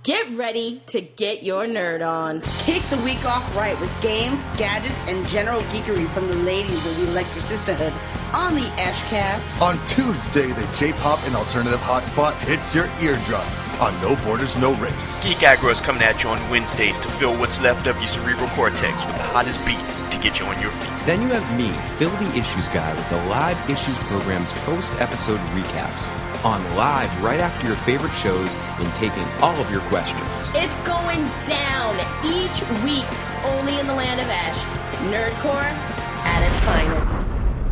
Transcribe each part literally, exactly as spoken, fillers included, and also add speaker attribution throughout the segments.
Speaker 1: Get ready to get your nerd on.
Speaker 2: Kick the week off right with games, gadgets, and general geekery from the ladies of the Electric Sisterhood on the Ashcast.
Speaker 3: On Tuesday, the J-pop and alternative hotspot hits your eardrums on No Borders, No Race.
Speaker 4: Geek Aggro is coming at you on Wednesdays to fill what's left of your cerebral cortex with the hottest beats to get you on your feet.
Speaker 5: Then you have me, Phil the Issues Guy, with the Live Issues program's post-episode recaps on live right after your favorite shows and taking all of your questions.
Speaker 1: It's going down each week, only in the land of Ash. Nerdcore at its finest.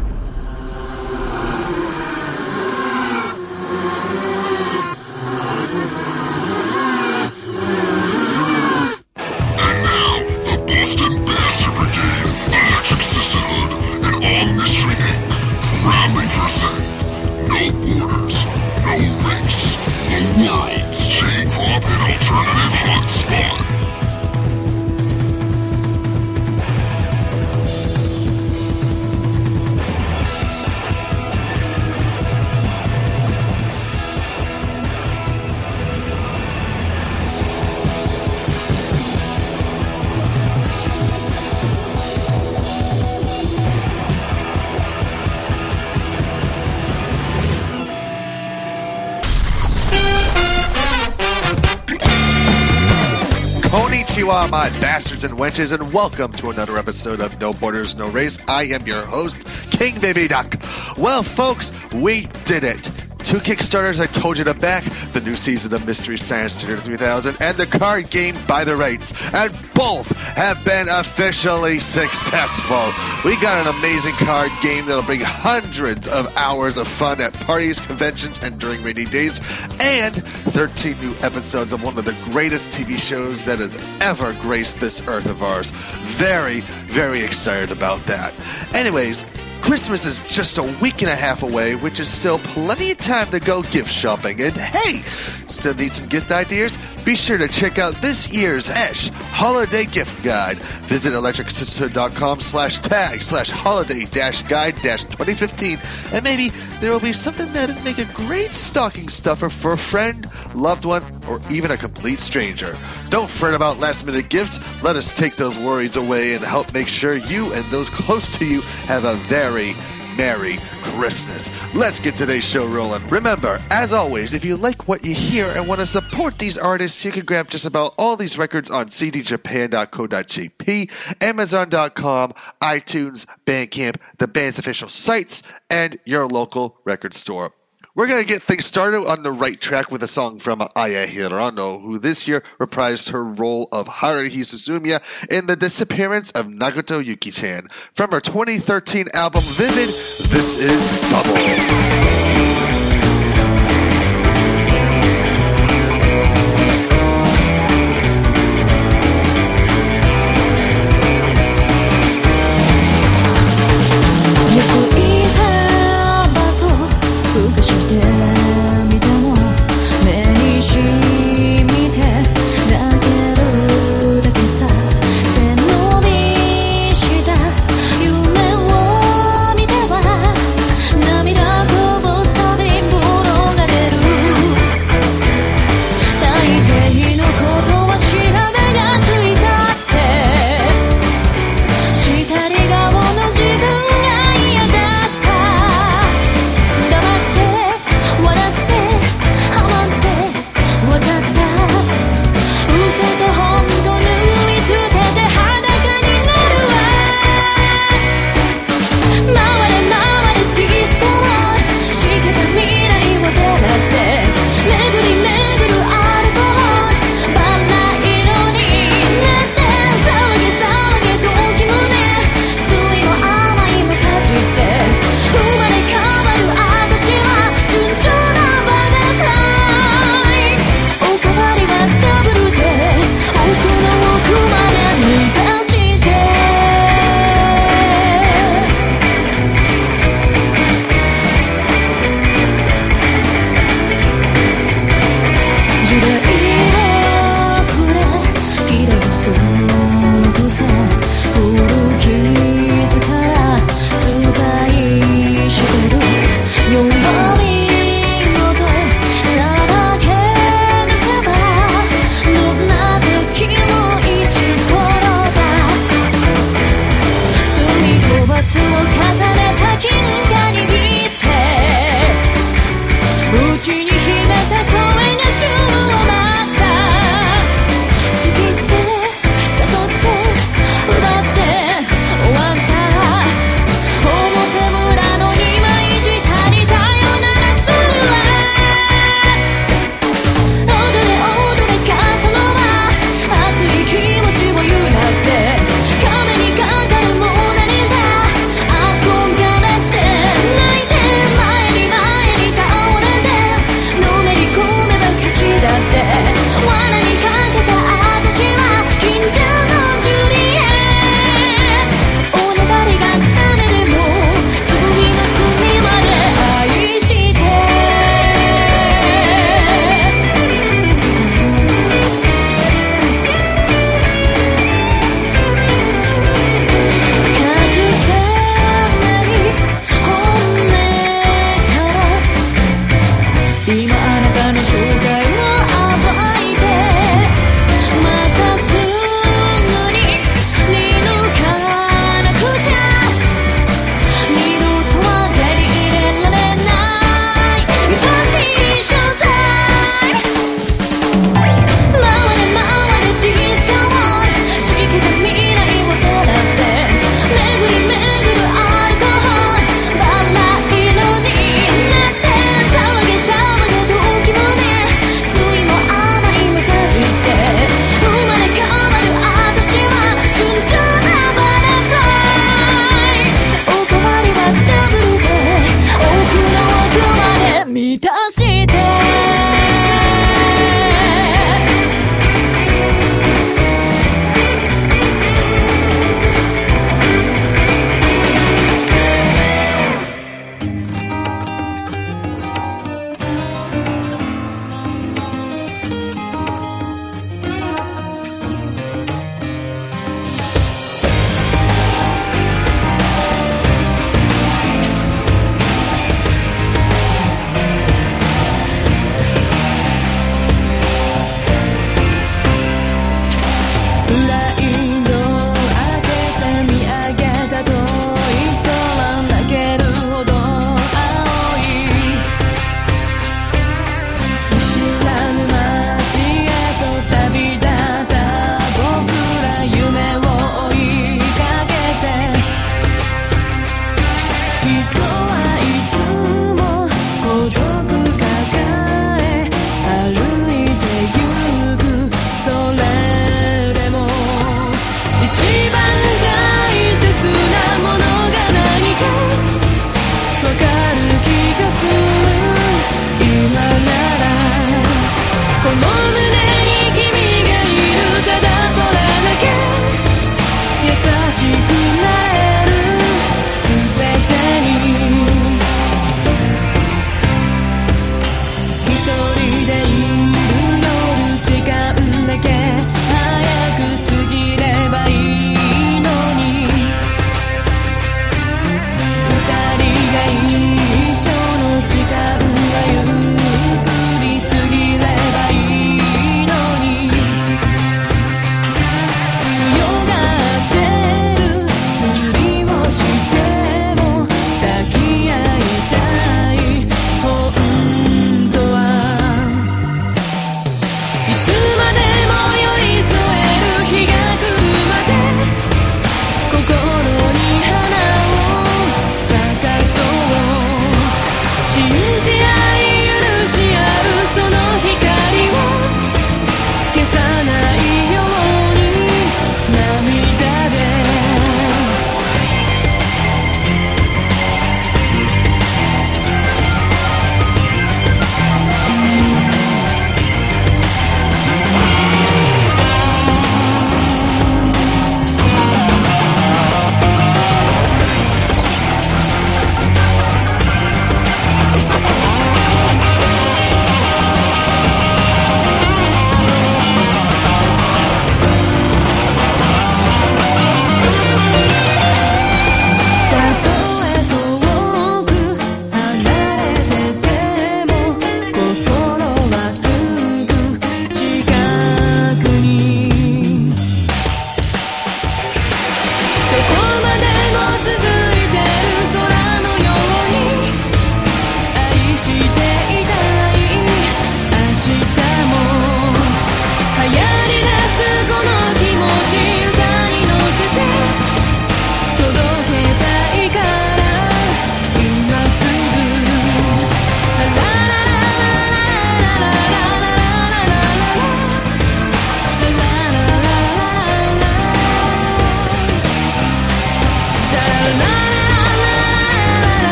Speaker 6: And now, the Boston Bastard Brigade, Electric Sisterhood, and All Mystery Incorporated proudly present No Borders, No Race, the world's J-pop and alternative hotspot.
Speaker 3: Konnichiwa, my bastards and wenches, and welcome to another episode of No Borders, No Race. I am your host, King Baby Duck. Well, folks, we did it. Two Kickstarters I told you to back, the new season of Mystery Science Theater three thousand, and the card game By the Rights, and both have been officially successful. We got an amazing card game that'll bring hundreds of hours of fun at parties, conventions, and during rainy days, and thirteen new episodes of one of the greatest T V shows that has ever graced this earth of ours. Very, very excited about that. Anyways, Christmas is just a week and a half away, which is still plenty of time to go gift shopping. And hey, still need some gift ideas? Be sure to check out this year's Ash Holiday Gift Guide. Visit electricsisterhood.com slash tag slash holiday dash guide dash 2015, and maybe there will be something that'd make a great stocking stuffer for a friend, loved one, or even a complete stranger. Don't fret about last minute gifts. Let us take those worries away and help make sure you and those close to you have a very Merry Christmas. Let's get today's show rolling. Remember, as always, if you like what you hear and want to support these artists, you can grab just about all these records on c d japan dot co dot j p, amazon dot com, iTunes, Bandcamp, the band's official sites, and your local record store. We're going to get things started on the right track with a song from Aya Hirano, who this year reprised her role of Haruhi Suzumiya in The Disappearance of Nagato Yuki-chan. From her twenty thirteen album Vivid, this is Double.
Speaker 7: 涙こぼ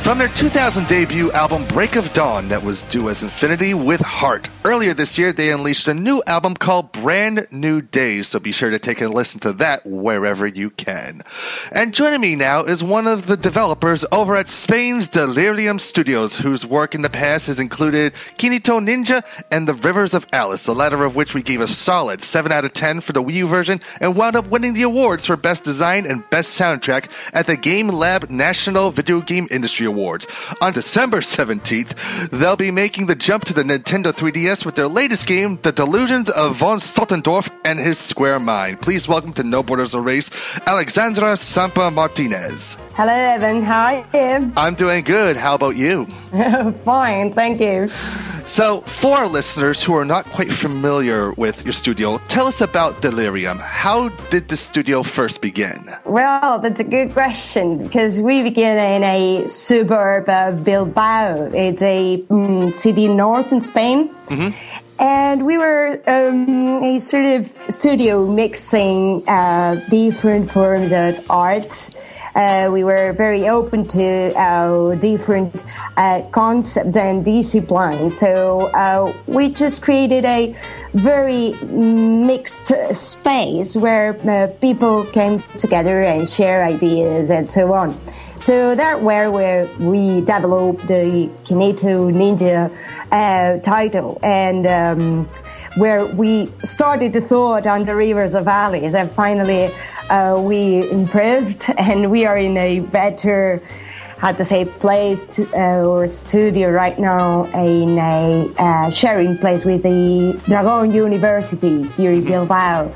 Speaker 3: From their two thousand debut album Break of Dawn that was due as Infinity with Heart. Earlier this year, they unleashed a new album called Brand New Days, so be sure to take a listen to that wherever you can. And joining me now is one of the developers over at Spain's Delirium Studios, whose work in the past has included Kinito Ninja and The Rivers of Alice, the latter of which we gave a solid seven out of ten for the Wii U version and wound up winning the awards for Best Design and Best Soundtrack at the Game Lab National Video Game Industry Awards. On December seventeenth, they'll be making the jump to the Nintendo three D S with their latest game, The Delusions of von Sottendorf and His Square Mind. Please welcome to No Borders No Race, Alexandra Sampa Martinez.
Speaker 7: Hello, Evan. How are you?
Speaker 3: I'm doing good. How about you?
Speaker 7: Fine, thank you.
Speaker 3: So, for our listeners who are not quite familiar with your studio, tell us about Delirium. How did the studio first begin?
Speaker 7: Well, that's a good question, because we began in a suburb of Bilbao. It's a um, city north in Spain. Mm-hmm. And we were um, a sort of studio mixing uh, different forms of art. Uh, we were very open to uh, different uh, concepts and disciplines. So uh, we just created a very mixed space where uh, people came together and share ideas and so on. So that's where we developed the Kinito Ninja uh, title, and um, where we started to thought on the Rivers of Alice, and finally uh, we improved, and we are in a better, how to say, place to, uh, or studio right now, in a uh, sharing place with the Dragon University here in Bilbao.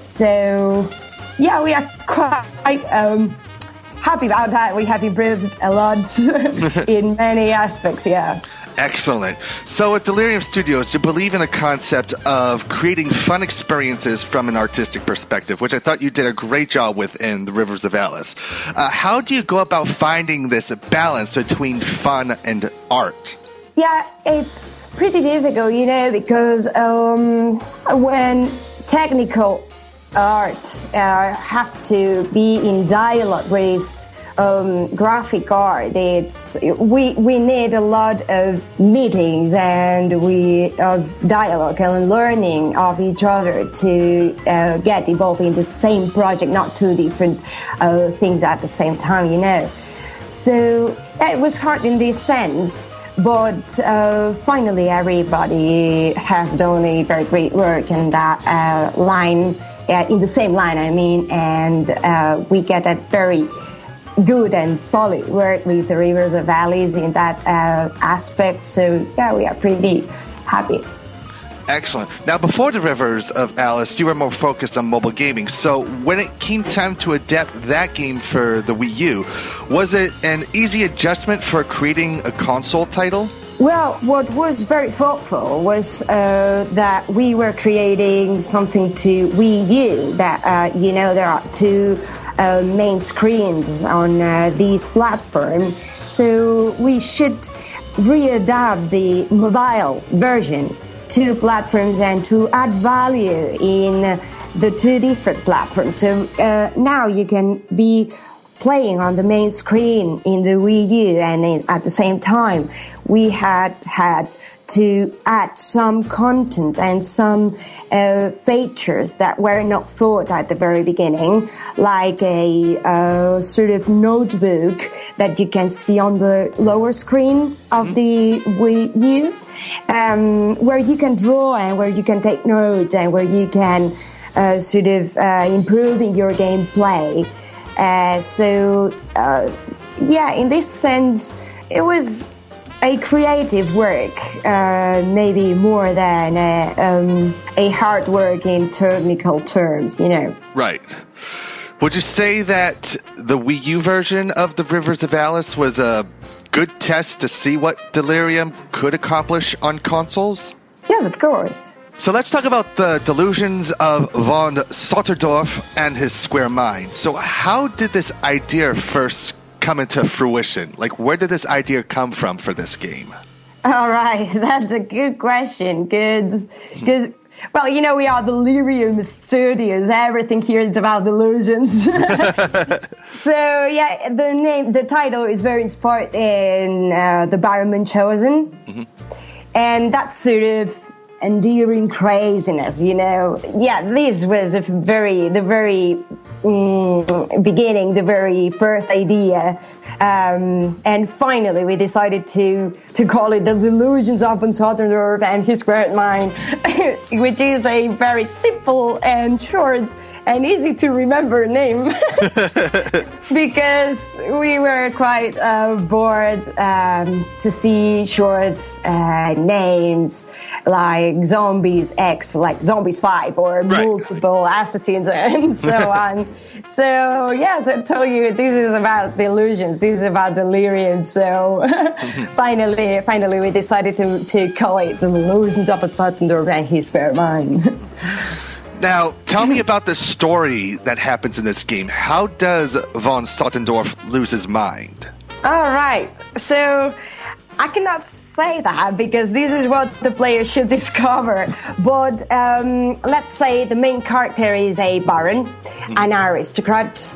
Speaker 7: So yeah, we are quite um, happy about that. We have improved a lot in many aspects, yeah.
Speaker 3: Excellent. So at Delirium Studios, you believe in a concept of creating fun experiences from an artistic perspective, which I thought you did a great job with in The Rivers of Alice. Uh, how do you go about finding this balance between fun and art?
Speaker 7: Yeah, it's pretty difficult, you know, because um, when technical art uh, have to be in dialogue with Um, graphic art, it's we we need a lot of meetings and we of dialogue and learning of each other to uh, get involved in the same project, not two different uh, things at the same time, you know. So it was hard in this sense, but uh, finally everybody have done a very great work in that uh, line, uh, in the same line, I mean, and uh, we get a very good and solid work with the Rivers of Alice in that uh, aspect. So yeah, we are pretty happy.
Speaker 3: Excellent. Now, before the Rivers of Alice, you were more focused on mobile gaming. So when it came time to adapt that game for the Wii U, was it an easy adjustment for creating a console title?
Speaker 7: Well, what was very thoughtful was uh, that we were creating something to Wii U, that, uh, you know, there are two uh, main screens on uh, this platform. So we should readapt the mobile version to platforms and to add value in the two different platforms. So uh, now you can be playing on the main screen in the Wii U, and in, at the same time we had had to add some content and some uh, features that were not thought at the very beginning, like a uh, sort of notebook that you can see on the lower screen of mm-hmm. the Wii U, um, where you can draw and where you can take notes and where you can uh, sort of uh, improving your gameplay. Uh, so, uh, yeah, in this sense, it was a creative work, uh, maybe more than a, um, a hard work in technical terms, you know.
Speaker 3: Right. Would you say that the Wii U version of The Rivers of Alice was a good test to see what Delirium could accomplish on consoles?
Speaker 7: Yes, of course.
Speaker 3: So let's talk about the delusions of von Sotterdorf and his square mind. So how did this idea first come into fruition? Like, where did this idea come from for this game?
Speaker 7: All right, that's a good question. Good, because Well, you know, we are Delirium Studios. Everything here is about delusions. So, yeah, the name, the title is very inspired in uh, the Baron Munchausen. Mm-hmm. And that sort of endearing craziness, you know. Yeah, this was the very, the very um, beginning, the very first idea. Um, and finally, we decided to, to call it The Delusions of von Sottendorf and His Squared Mind, which is a very simple and short and easy to remember name. Because we were quite uh, bored um, to see short uh, names like Zombies X, like Zombies five, or
Speaker 3: right.
Speaker 7: multiple assassins and so on. So, yes, I told you, this is about delusions. This is about delirium. So, finally, finally, we decided to, to call it The Delusions of von Sottendorf and His Squared Mind.
Speaker 3: Now, tell me about the story that happens in this game. How does von Sottendorf lose his mind?
Speaker 7: All right. So, I cannot say that because this is what the player should discover. But um, let's say the main character is a baron, mm-hmm. an aristocrat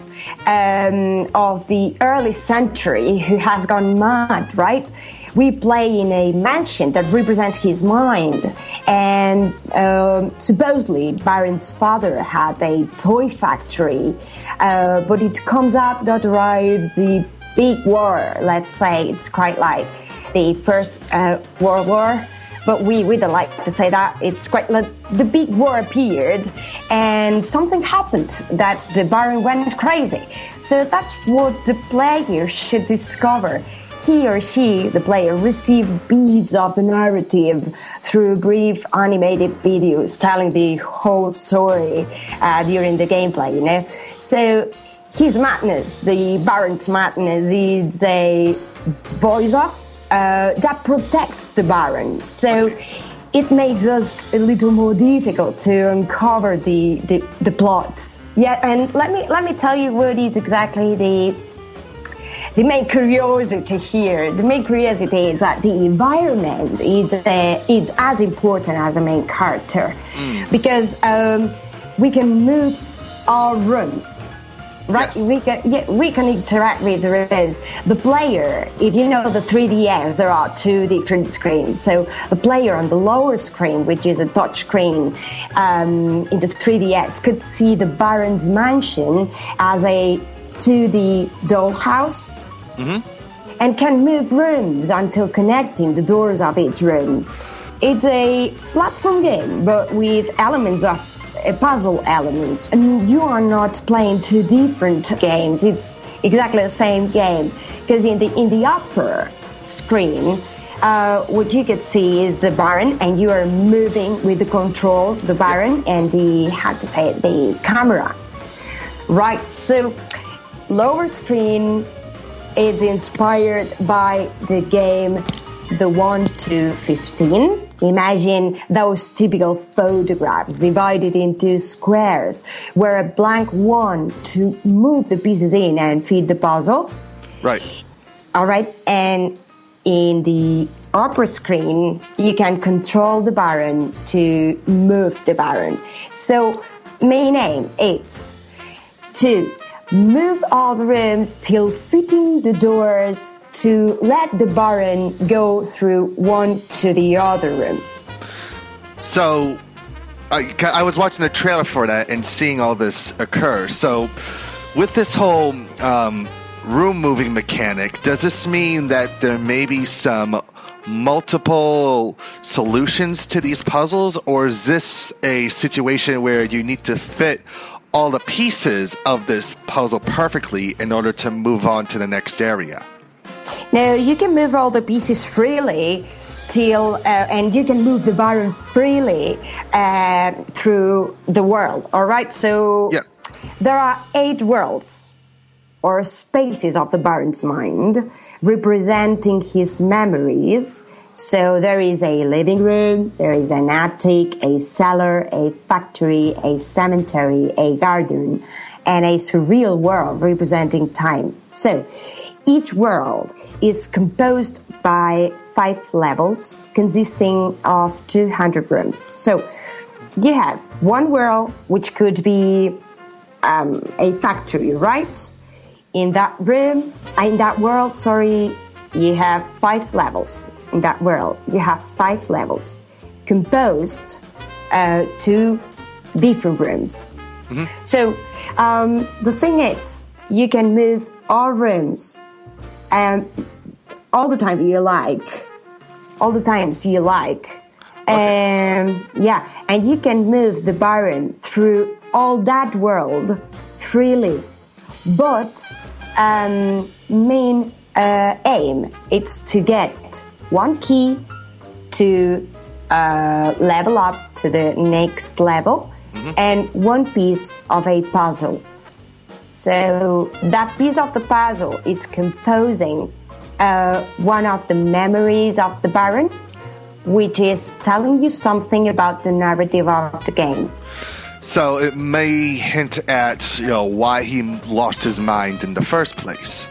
Speaker 7: um, of the early century who has gone mad, right? We play in a mansion that represents his mind. And um, supposedly, Baron's father had a toy factory. Uh, but it comes up that arrives the big war. Let's say it's quite like the First uh, World War. But we, we don't like to say that. It's quite like the big war appeared. And something happened that the Baron went crazy. So that's what the player should discover. He or she, the player, receive beads of the narrative through brief animated videos telling the whole story uh, during the gameplay, you know. So his madness, the Baron's madness, is a voice uh, that protects the Baron. So it makes us a little more difficult to uncover the, the, the plot. Yeah, and let me let me tell you what is exactly the The main curiosity here, the main curiosity is that the environment is, uh, is as important as the main character. Mm. Because um, we can move our rooms, right? Yes. We can, yeah, we can interact with the rooms. The player, if you know the three D S, there are two different screens. So the player on the lower screen, which is a touch screen um, in the three D S, could see the Baron's mansion as a two D dollhouse. Mm-hmm. And can move rooms until connecting the doors of each room. It's a platform game, but with elements of uh, puzzle elements. And you are not playing two different games. It's exactly the same game. Because in the in the upper screen, uh, what you can see is the Baron, and you are moving with the controls, the Baron, and the, how to say it, the camera. Right, so lower screen, it's inspired by the game The one to fifteen. Imagine those typical photographs divided into squares where a blank one to move the pieces in and feed the puzzle.
Speaker 3: Right.
Speaker 7: All right. And in the upper screen, you can control the Baron to move the Baron. So main aim is to move all the rooms till fitting the doors to let the Baron go through one to the other room.
Speaker 3: So, I, I was watching the trailer for that and seeing all this occur. So, with this whole um, room moving mechanic, does this mean that there may be some multiple solutions to these puzzles, or is this a situation where you need to fit all the pieces of this puzzle perfectly in order to move on to the next area?
Speaker 7: No, you can move all the pieces freely till, uh, and you can move the Baron freely uh, through the world. All right, so
Speaker 3: yeah.
Speaker 7: There are eight worlds or spaces of the Baron's mind representing his memories. So there is a living room, there is an attic, a cellar, a factory, a cemetery, a garden, and a surreal world representing time. So each world is composed by five levels consisting of two hundred rooms. So you have one world, which could be um, a factory, right? In that room, in that world, sorry, you have five levels. In that world, you have five levels composed uh, to different rooms. Mm-hmm. So um, the thing is, you can move all rooms um, all the time you like, all the times you like. Okay. Um, yeah, and you can move the Baron through all that world freely. But um, main uh, aim is to get one key to uh, level up to the next level, mm-hmm. and one piece of a puzzle. So that piece of the puzzle, it's composing uh, one of the memories of the Baron, which is telling you something about the narrative of the game.
Speaker 3: So it may hint at, you know, why he lost his mind in the first place.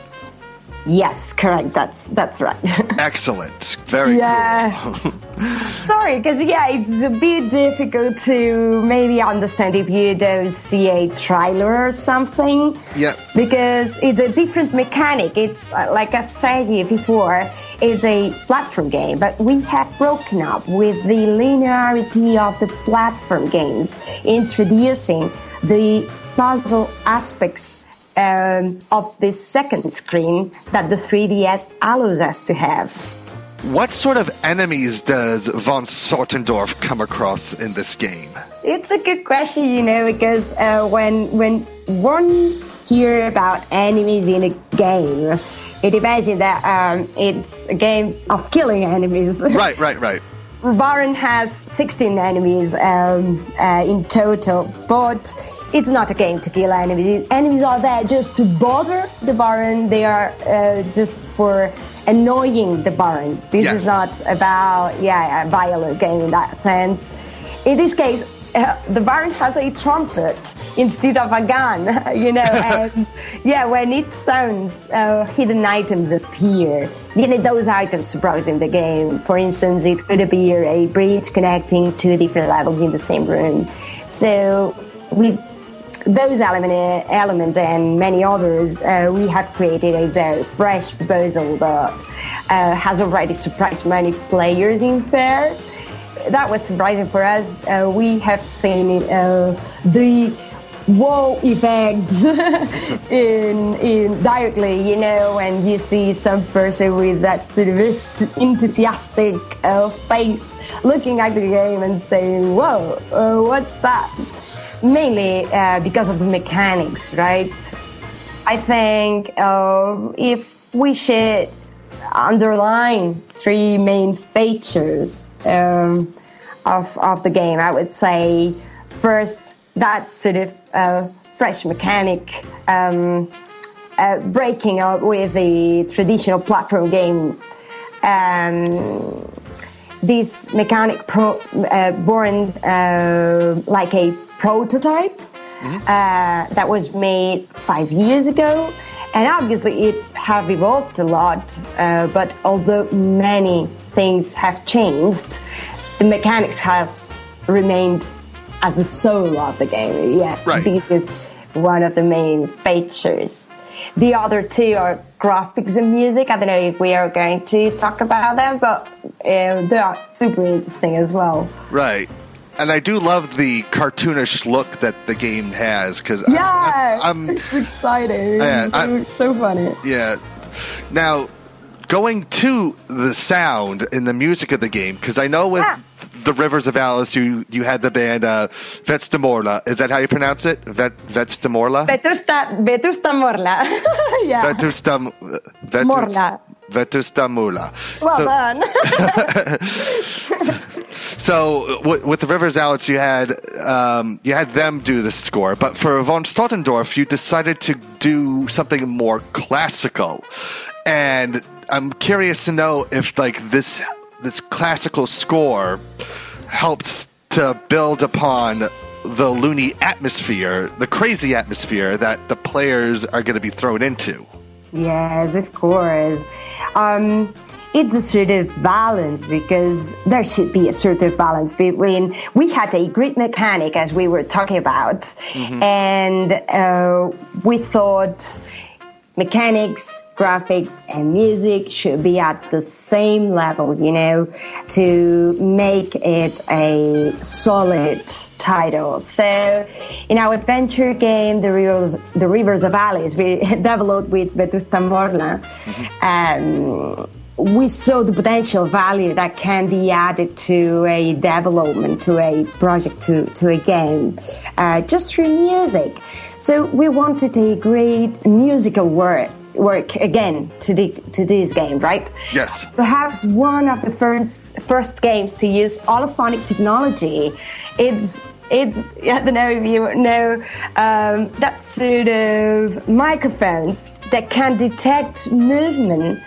Speaker 7: Yes, correct. That's that's right.
Speaker 3: Excellent. Very
Speaker 7: yeah.
Speaker 3: cool.
Speaker 7: Sorry, because yeah, it's a bit difficult to maybe understand if you don't see a trailer or something.
Speaker 3: Yeah.
Speaker 7: Because it's a different mechanic. It's uh, like I said here before, it's a platform game, but we have broken up with the linearity of the platform games, introducing the puzzle aspects Um, of this second screen that the three D S allows us to have.
Speaker 3: What sort of enemies does von Sortendorf come across in this game?
Speaker 7: It's a good question, you know, because uh, when when one hears about enemies in a game, it imagines that um, it's a game of killing enemies.
Speaker 3: Right, right, right.
Speaker 7: Baron has sixteen enemies um, uh, in total, but it's not a game to kill enemies. Enemies are there just to bother the Baron. They are uh, just for annoying the Baron. This
Speaker 3: yes.
Speaker 7: is not about, yeah, a violent game in that sense. In this case, uh, the Baron has a trumpet instead of a gun, you know, and yeah, when it sounds, uh, hidden items appear. You know, those items brought in the game. For instance, it could appear a bridge connecting two different levels in the same room. So with those element, elements and many others, uh, we have created a very fresh proposal that uh, has already surprised many players in fairs. That was surprising for us. Uh, we have seen uh, the wow effect in, in directly, you know, when you see some person with that sort of enthusiastic uh, face looking at the game and saying, whoa, uh, what's that? Mainly uh, because of the mechanics, right? I think uh, if we should underline three main features um, of, of the game, I would say first, that sort of uh, fresh mechanic, um, uh, breaking up with the traditional platform game. Um, this mechanic pro, uh, born uh, like a prototype mm-hmm. uh, that was made five years ago, and obviously it have evolved a lot, uh, but although many things have changed, the mechanics has remained as the soul of the game. Yeah,
Speaker 3: right.
Speaker 7: This is one of the main features. The other two are graphics and music. I don't know if we are going to talk about them, but uh, they are super interesting as well.
Speaker 3: Right. And I do love the cartoonish look that the game has, because
Speaker 7: yeah,
Speaker 3: I'm, I'm
Speaker 7: it's exciting.
Speaker 3: Yeah,
Speaker 7: so,
Speaker 3: I,
Speaker 7: so funny.
Speaker 3: Yeah. Now, going to the sound and the music of the game, because I know with ah. the Rivers of Alice, you you had the band uh, Vetstamorla. Is that how you pronounce it? Vet Vetstamorla?
Speaker 7: Vetusta Vetustamorla. Yeah.
Speaker 3: Vetustam Vetus,
Speaker 7: Morla.
Speaker 3: Vetustamula.
Speaker 7: Well
Speaker 3: so,
Speaker 7: done.
Speaker 3: So with, with the Rivers Alice, you had um, you had them do the score, but for von Stoltendorf, you decided to do something more classical. And I'm curious to know if like this this classical score helps to build upon the loony atmosphere, the crazy atmosphere that the players are going to be thrown into.
Speaker 7: Yes, of course. Um, it's a sort of balance, because there should be a sort of balance between, we had a great mechanic, as we were talking about, mm-hmm. and uh, we thought mechanics, graphics, and music should be at the same level, you know, to make it a solid title. So, in our adventure game, The Rivers, the Rivers of Alice, we developed with Vetusta Morla, mm-hmm. um, we saw the potential value that can be added to a development, to a project, to, to a game, uh, just through music. So we wanted a great musical work, work again to, the, to this game, right?
Speaker 3: Yes.
Speaker 7: Perhaps one of the first, first games to use holophonic technology. It's It's, I don't know if you know, um, that sort of microphones that can detect movement.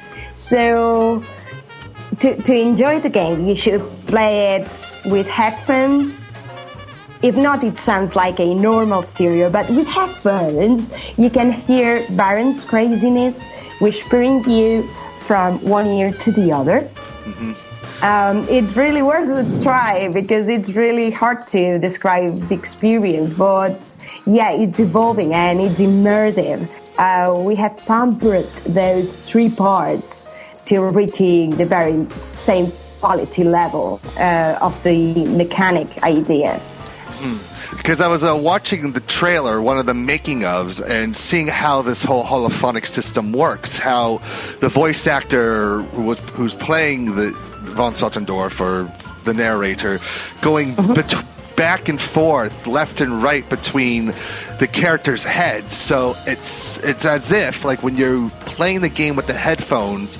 Speaker 7: So to, to enjoy the game, you should play it with headphones. If not, it sounds like a normal stereo, but with headphones, you can hear Baron's craziness, which brings you from one ear to the other. Mm-hmm. Um, it's really worth a try, because it's really hard to describe the experience, but yeah, it's evolving and it's immersive. Uh, we have pampered those three parts to reaching the very same quality level uh, of the mechanic idea.
Speaker 3: Because I was uh, watching the trailer, one of the making ofs, and seeing how this whole holophonic system works, how the voice actor who was who's playing the von Sottendorf, or the narrator, going mm-hmm. bet- back and forth, left and right between the characters' heads. So it's it's as if, like, when you're playing the game with the headphones,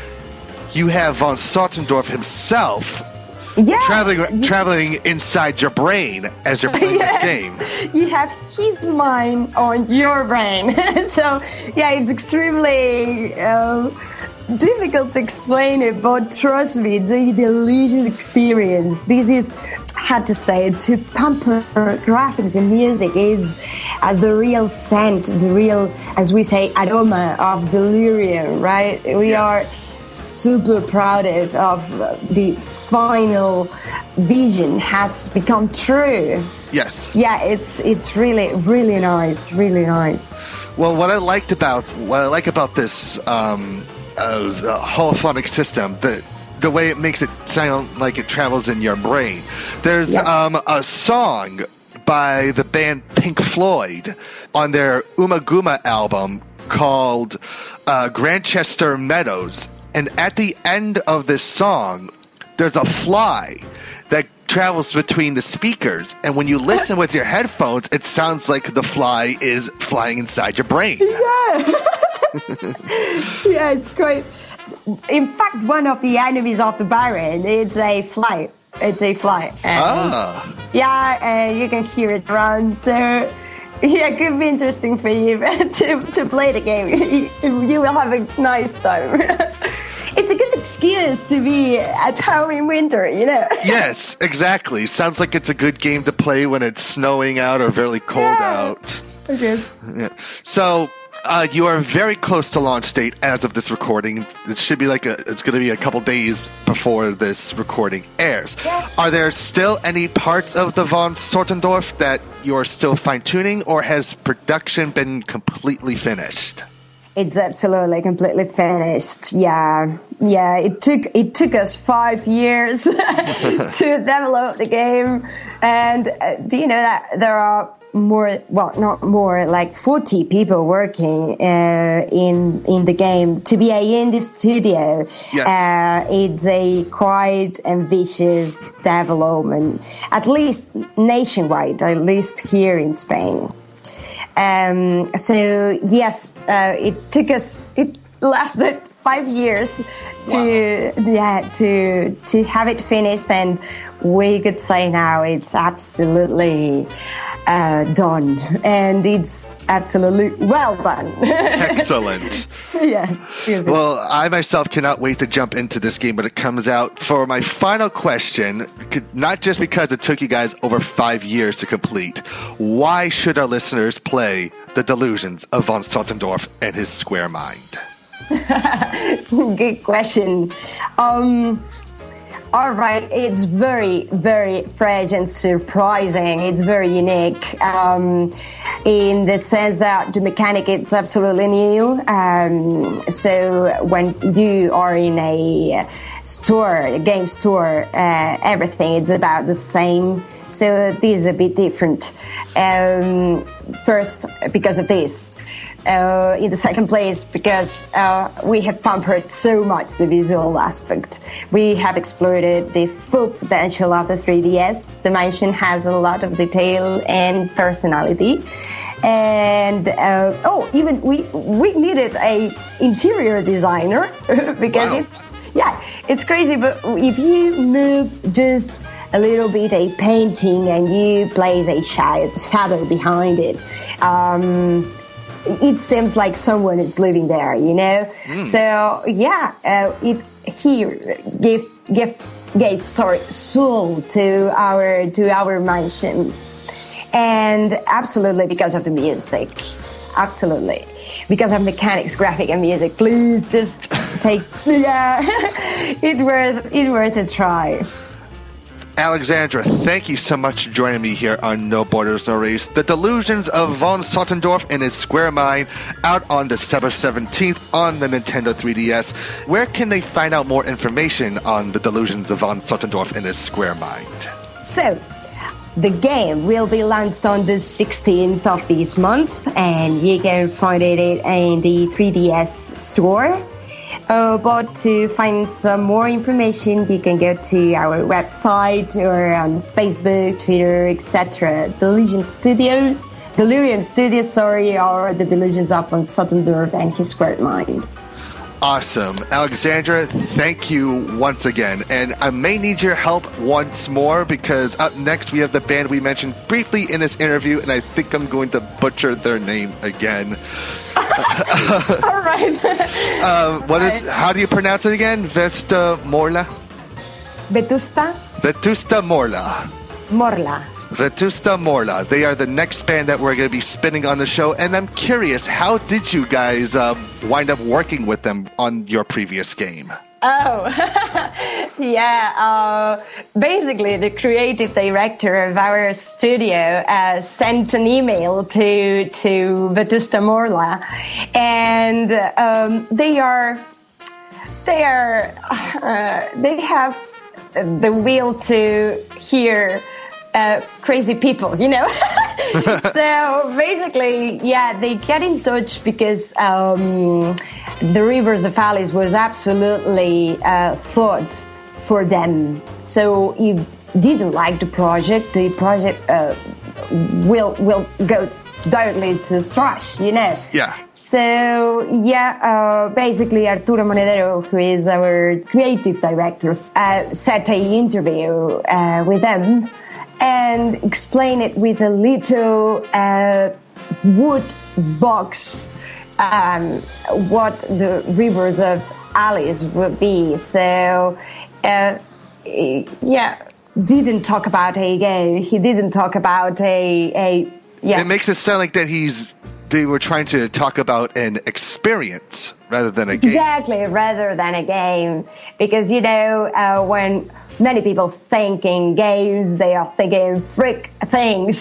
Speaker 3: you have von Sottendorf himself yeah. traveling traveling inside your brain as you're playing yes. this game.
Speaker 7: You have his mind on your brain. So, yeah, it's extremely uh, difficult to explain it, but trust me, it's a delicious experience. This is, I had to say, to pamper graphics and music is uh, the real scent, the real, as we say, aroma of Delirium, right? We yeah. are super proud of, of the final vision has become true.
Speaker 3: Yes.
Speaker 7: Yeah, it's it's really really nice, really nice.
Speaker 3: Well, what I liked about what I like about this um, uh, holophonic system, the the way it makes it sound like it travels in your brain. There's yep. um, a song by the band Pink Floyd on their Umaguma album called uh, Grantchester Meadows. And at the end of this song, there's a fly that travels between the speakers. And when you listen with your headphones, it sounds like the fly is flying inside your brain.
Speaker 7: Yeah. Yeah, it's great. In fact, one of the enemies of the Baron, it's a fly. It's a fly. And
Speaker 3: ah.
Speaker 7: Yeah, and you can hear it around. So, yeah, it could be interesting for you to, to play the game. You will have a nice time. It's a good excuse to be at home in winter, you know?
Speaker 3: Yes, exactly. Sounds like it's a good game to play when it's snowing out or very cold
Speaker 7: yeah,
Speaker 3: out.
Speaker 7: I guess.
Speaker 3: Yeah. So, uh, you are very close to launch date as of this recording. It should be like a, it's going to be a couple days before this recording airs.
Speaker 7: Yeah.
Speaker 3: Are there still any parts of the von Sottendorf that you're still fine-tuning, or has production been completely finished?
Speaker 7: It's absolutely completely finished. Yeah, yeah. It took it took us five years to develop the game, and uh, do you know that there are more? Well, not more, like forty people working uh, in in the game. To be a indie studio,
Speaker 3: yes.
Speaker 7: uh, it's a quite ambitious development, at least nationwide, at least here in Spain. Um, so yes, uh, it took us, it lasted five years to, wow. yeah, to, to have it finished, and we could say now it's absolutely, uh, done, and it's absolutely well done.
Speaker 3: Excellent.
Speaker 7: Yeah.
Speaker 3: Well, I myself cannot wait to jump into this game when it comes out. For my final question, not just because it took you guys over five years to complete, why should our listeners play The Delusions of von Sottendorf and his Square Mind?
Speaker 7: Good question. Um, all right, it's very, very fresh and surprising. It's very unique um, in the sense that the mechanic is absolutely new. Um, so when you are in a store, a game store, uh, everything is about the same. So this is a bit different. Um, first, because of this. Uh, in the second place, because uh, we have pampered so much the visual aspect. We have exploited the full potential of the three D S. The mansion has a lot of detail and personality. And uh, oh, even we we needed a interior designer because
Speaker 3: Wow.
Speaker 7: it's yeah, it's crazy. But if you move just a little bit a painting and you place a shadow behind it, um, it seems like someone is living there, you know. Mm. So yeah, uh, it he gave gave gave sorry soul to our to our mansion, and absolutely because of the music, absolutely because of mechanics, graphic, and music. Please just take yeah, it worth it worth a try.
Speaker 3: Alexandra, thank you so much for joining me here on No Borders, No Race. The Delusions of von Sottendorf and his Square Mind, out on December seventeenth on the Nintendo three D S. Where can they find out more information on The Delusions of von Sottendorf and his Square Mind?
Speaker 7: So, the game will be launched on the sixteenth of this month, and you can find it in the three D S store. Uh, but to find some more information, you can go to our website or on Facebook, Twitter, et cetera. Delusion Studios, Delirium Studios, sorry, or the Delusions of von Sottendorf and his Square Mind.
Speaker 3: Awesome. Alexandra, thank you once again. And I may need your help once more because up next we have the band we mentioned briefly in this interview, and I think I'm going to butcher their name again.
Speaker 7: All right.
Speaker 3: uh, what is? How do you pronounce it again? Vesta Morla?
Speaker 7: Vetusta?
Speaker 3: Vetusta Morla.
Speaker 7: Morla.
Speaker 3: Vetusta Morla. They are the next band that we're going to be spinning on the show, and I'm curious, how did you guys um, wind up working with them on your previous game?
Speaker 7: Oh, yeah. Uh, basically, the creative director of our studio uh, sent an email to to Vetusta Morla, and um, they are they are uh, they have the will to hear uh, crazy people, you know. So basically, yeah, they get in touch because um, The Rivers of Alice was absolutely uh, thought for them. So if didn't like the project, the project uh, will will go directly to Thrash, you know.
Speaker 3: Yeah.
Speaker 7: So yeah, uh, basically Arturo Monedero, who is our creative director, uh, set a interview uh, with them and explain it with a little uh, wood box, um, what the Rivers of Alice would be. So, uh, yeah, didn't talk about a game. He didn't talk about a, a yeah.
Speaker 3: It makes it sound like that he's, they were trying to talk about an experience rather than a game.
Speaker 7: Exactly, rather than a game. Because, you know, uh, when many people think in games, they are thinking freak things.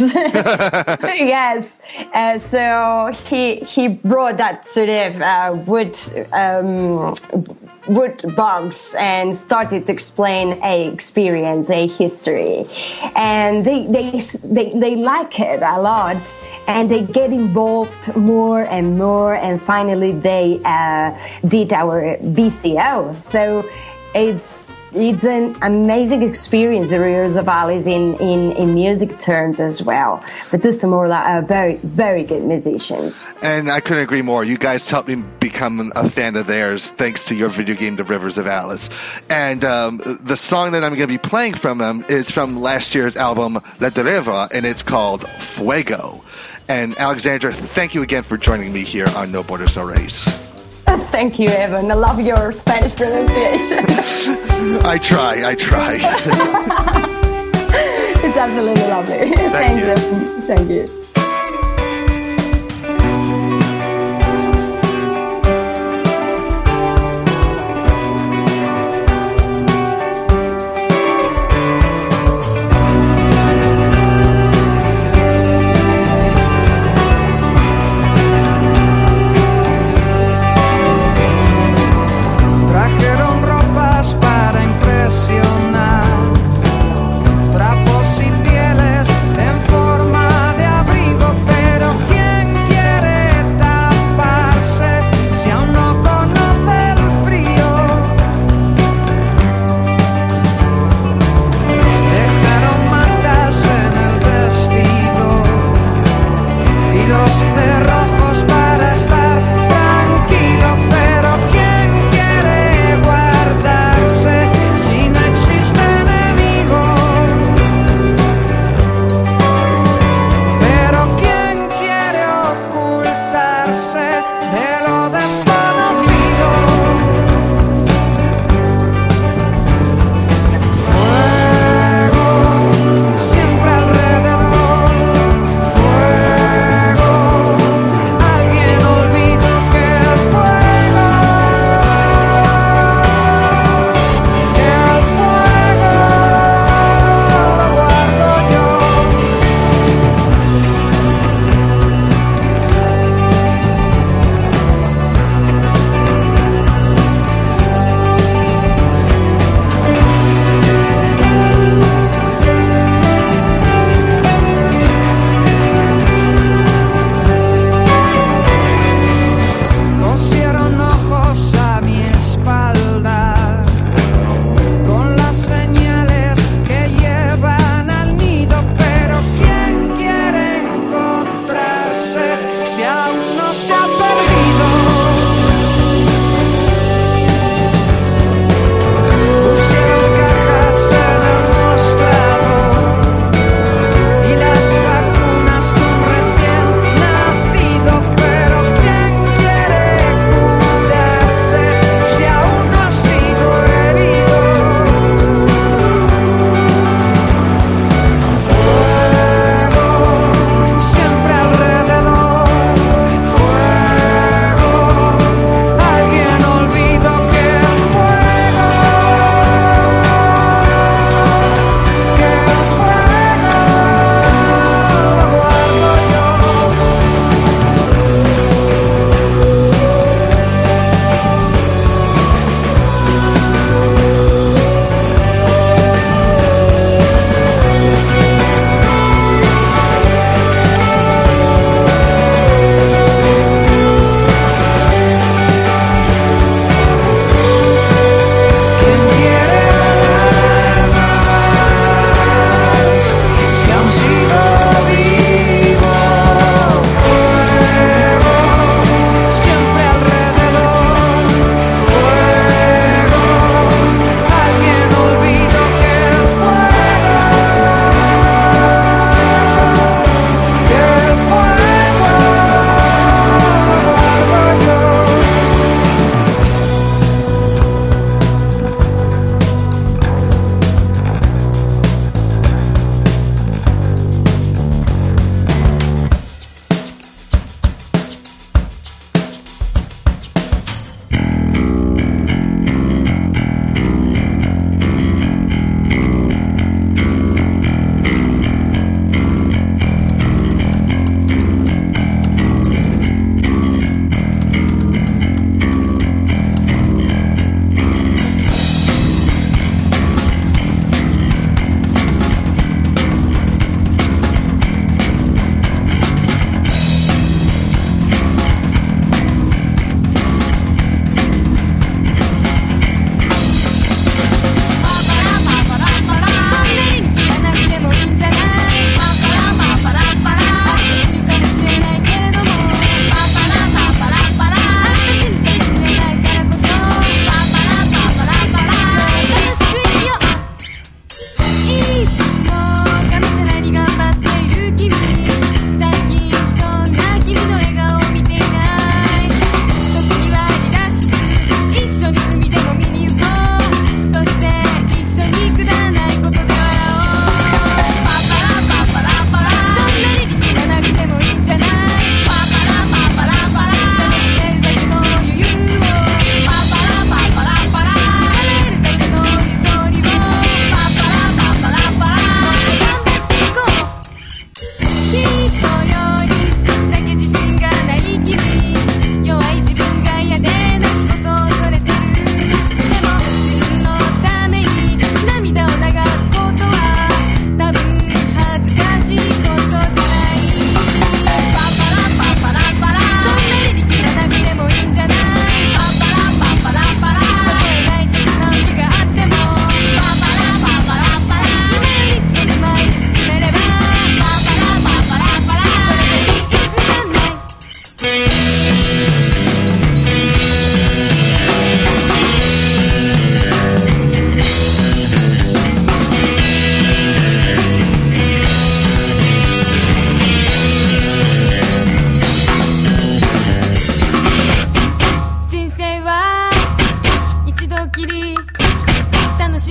Speaker 7: Yes. Uh, so he he brought that sort of uh, wood um, wood box and started to explain a experience, a history, and they they they, they like it a lot, and they get involved more and more, and finally they uh, did our V C O. So it's it's an amazing experience, the Rivers of Alice, in, in, in music terms as well. The Vetusta Morla are very, very good musicians.
Speaker 3: And I couldn't agree more. You guys helped me become a fan of theirs thanks to your video game, The Rivers of Alice. And um, the song that I'm going to be playing from them is from last year's album, La Deriva, and it's called Fuego. And Alexandra, thank you again for joining me here on No Borders, No Race.
Speaker 7: Thank you, Evan. I love your Spanish pronunciation.
Speaker 3: I try, I try.
Speaker 7: It's absolutely lovely.
Speaker 3: Thank
Speaker 7: Thanks,
Speaker 3: you.
Speaker 7: Evan. Thank you.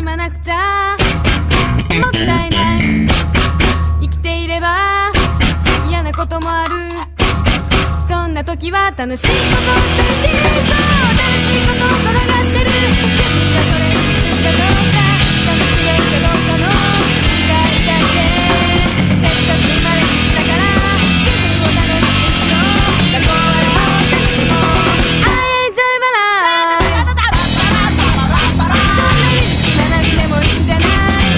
Speaker 8: しまなくちゃもったいない生きていれば嫌なこともあるそんな時は楽しいこと楽しいこと楽しいことを転がってる自分がそれに気づくかどうか楽しめるかどうかの理解だってせっかく生まれてきたから自分を楽しくしよう学校は楽しもうあえちゃえばらそんなに好きななくてもいいんじゃない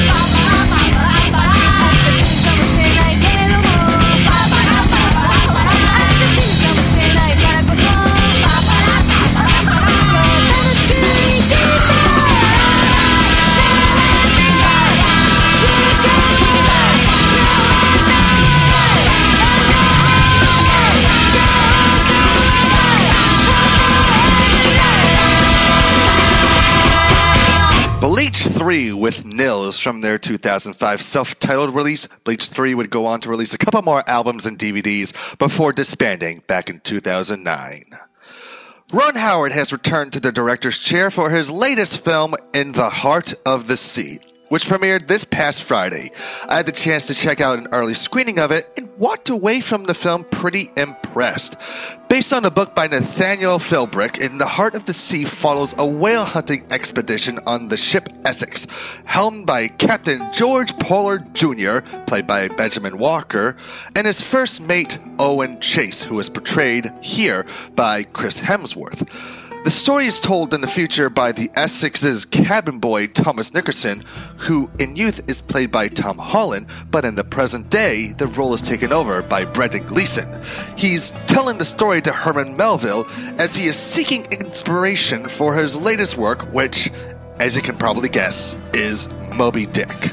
Speaker 8: 明日死ぬかもしれないけれども明日死ぬかもしれないからこそ今日楽しく生きて
Speaker 3: Bleach three with Nils from their two thousand five self-titled release. Bleach three would go on to release a couple more albums and D V Ds before disbanding back in two thousand nine. Ron Howard has returned to the director's chair for his latest film, In the Heart of the Sea, which premiered this past Friday. I had the chance to check out an early screening of it and walked away from the film pretty impressed. Based on a book by Nathaniel Philbrick, In the Heart of the Sea follows a whale hunting expedition on the ship Essex, helmed by Captain George Pollard Junior, played by Benjamin Walker, and his first mate, Owen Chase, who is portrayed here by Chris Hemsworth. The story is told in the future by the Essex's cabin boy Thomas Nickerson, who in youth is played by Tom Holland, but in the present day, the role is taken over by Brendan Gleeson. He's telling the story to Herman Melville as he is seeking inspiration for his latest work, which, as you can probably guess, is Moby Dick.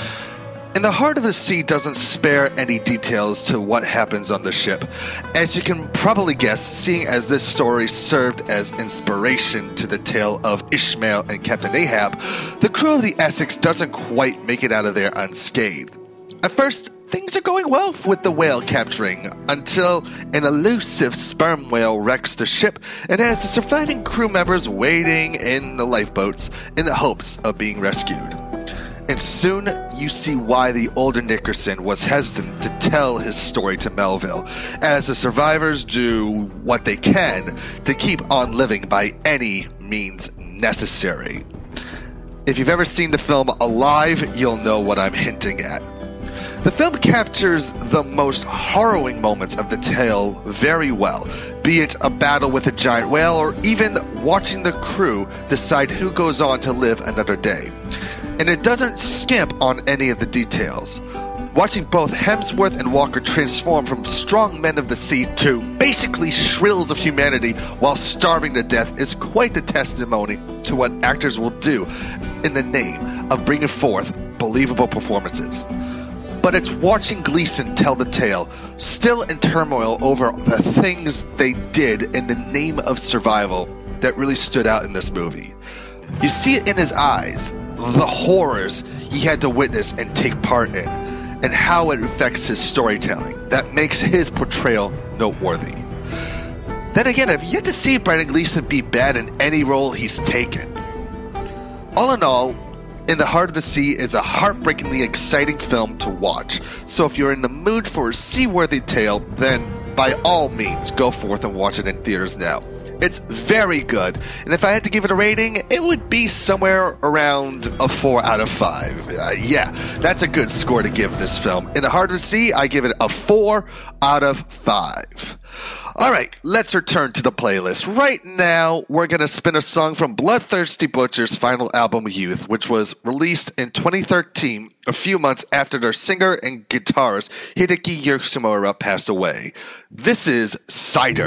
Speaker 3: In the Heart of the Sea doesn't spare any details to what happens on the ship. As you can probably guess, seeing as this story served as inspiration to the tale of Ishmael and Captain Ahab, the crew of the Essex doesn't quite make it out of there unscathed. At first, things are going well with the whale capturing, until an elusive sperm whale wrecks the ship and has the surviving crew members waiting in the lifeboats in the hopes of being rescued. And soon you see why the older Nickerson was hesitant to tell his story to Melville, as the survivors do what they can to keep on living by any means necessary. If you've ever seen the film Alive, you'll know what I'm hinting at. The film captures the most harrowing moments of the tale very well, be it a battle with a giant whale or even watching the crew decide who goes on to live another day. And it doesn't skimp on any of the details. Watching both Hemsworth and Walker transform from strong men of the sea to basically shrills of humanity while starving to death is quite the testimony to what actors will do in the name of bringing forth believable performances. But it's watching Gleeson tell the tale, still in turmoil over the things they did in the name of survival, that really stood out in this movie. You see it in his eyes, the horrors he had to witness and take part in, and how it affects his storytelling. That makes his portrayal noteworthy. Then again, I've yet to see Brendan Gleeson be bad in any role he's taken. All in all, In the Heart of the Sea is a heartbreakingly exciting film to watch, so if you're in the mood for a seaworthy tale, then by all means go forth and watch it in theaters now. It's very good, and if I had to give it a rating, it would be somewhere around a four out of five. Uh, yeah, that's a good score to give this film. In the Heart of the Sea, I give it a four out of five. Alright, let's return to the playlist. Right now, we're going to spin a song from Bloodthirsty Butcher's final album, Youth, which was released in twenty thirteen, a few months after their singer and guitarist Hideki Yoshimura passed away. This is Cider.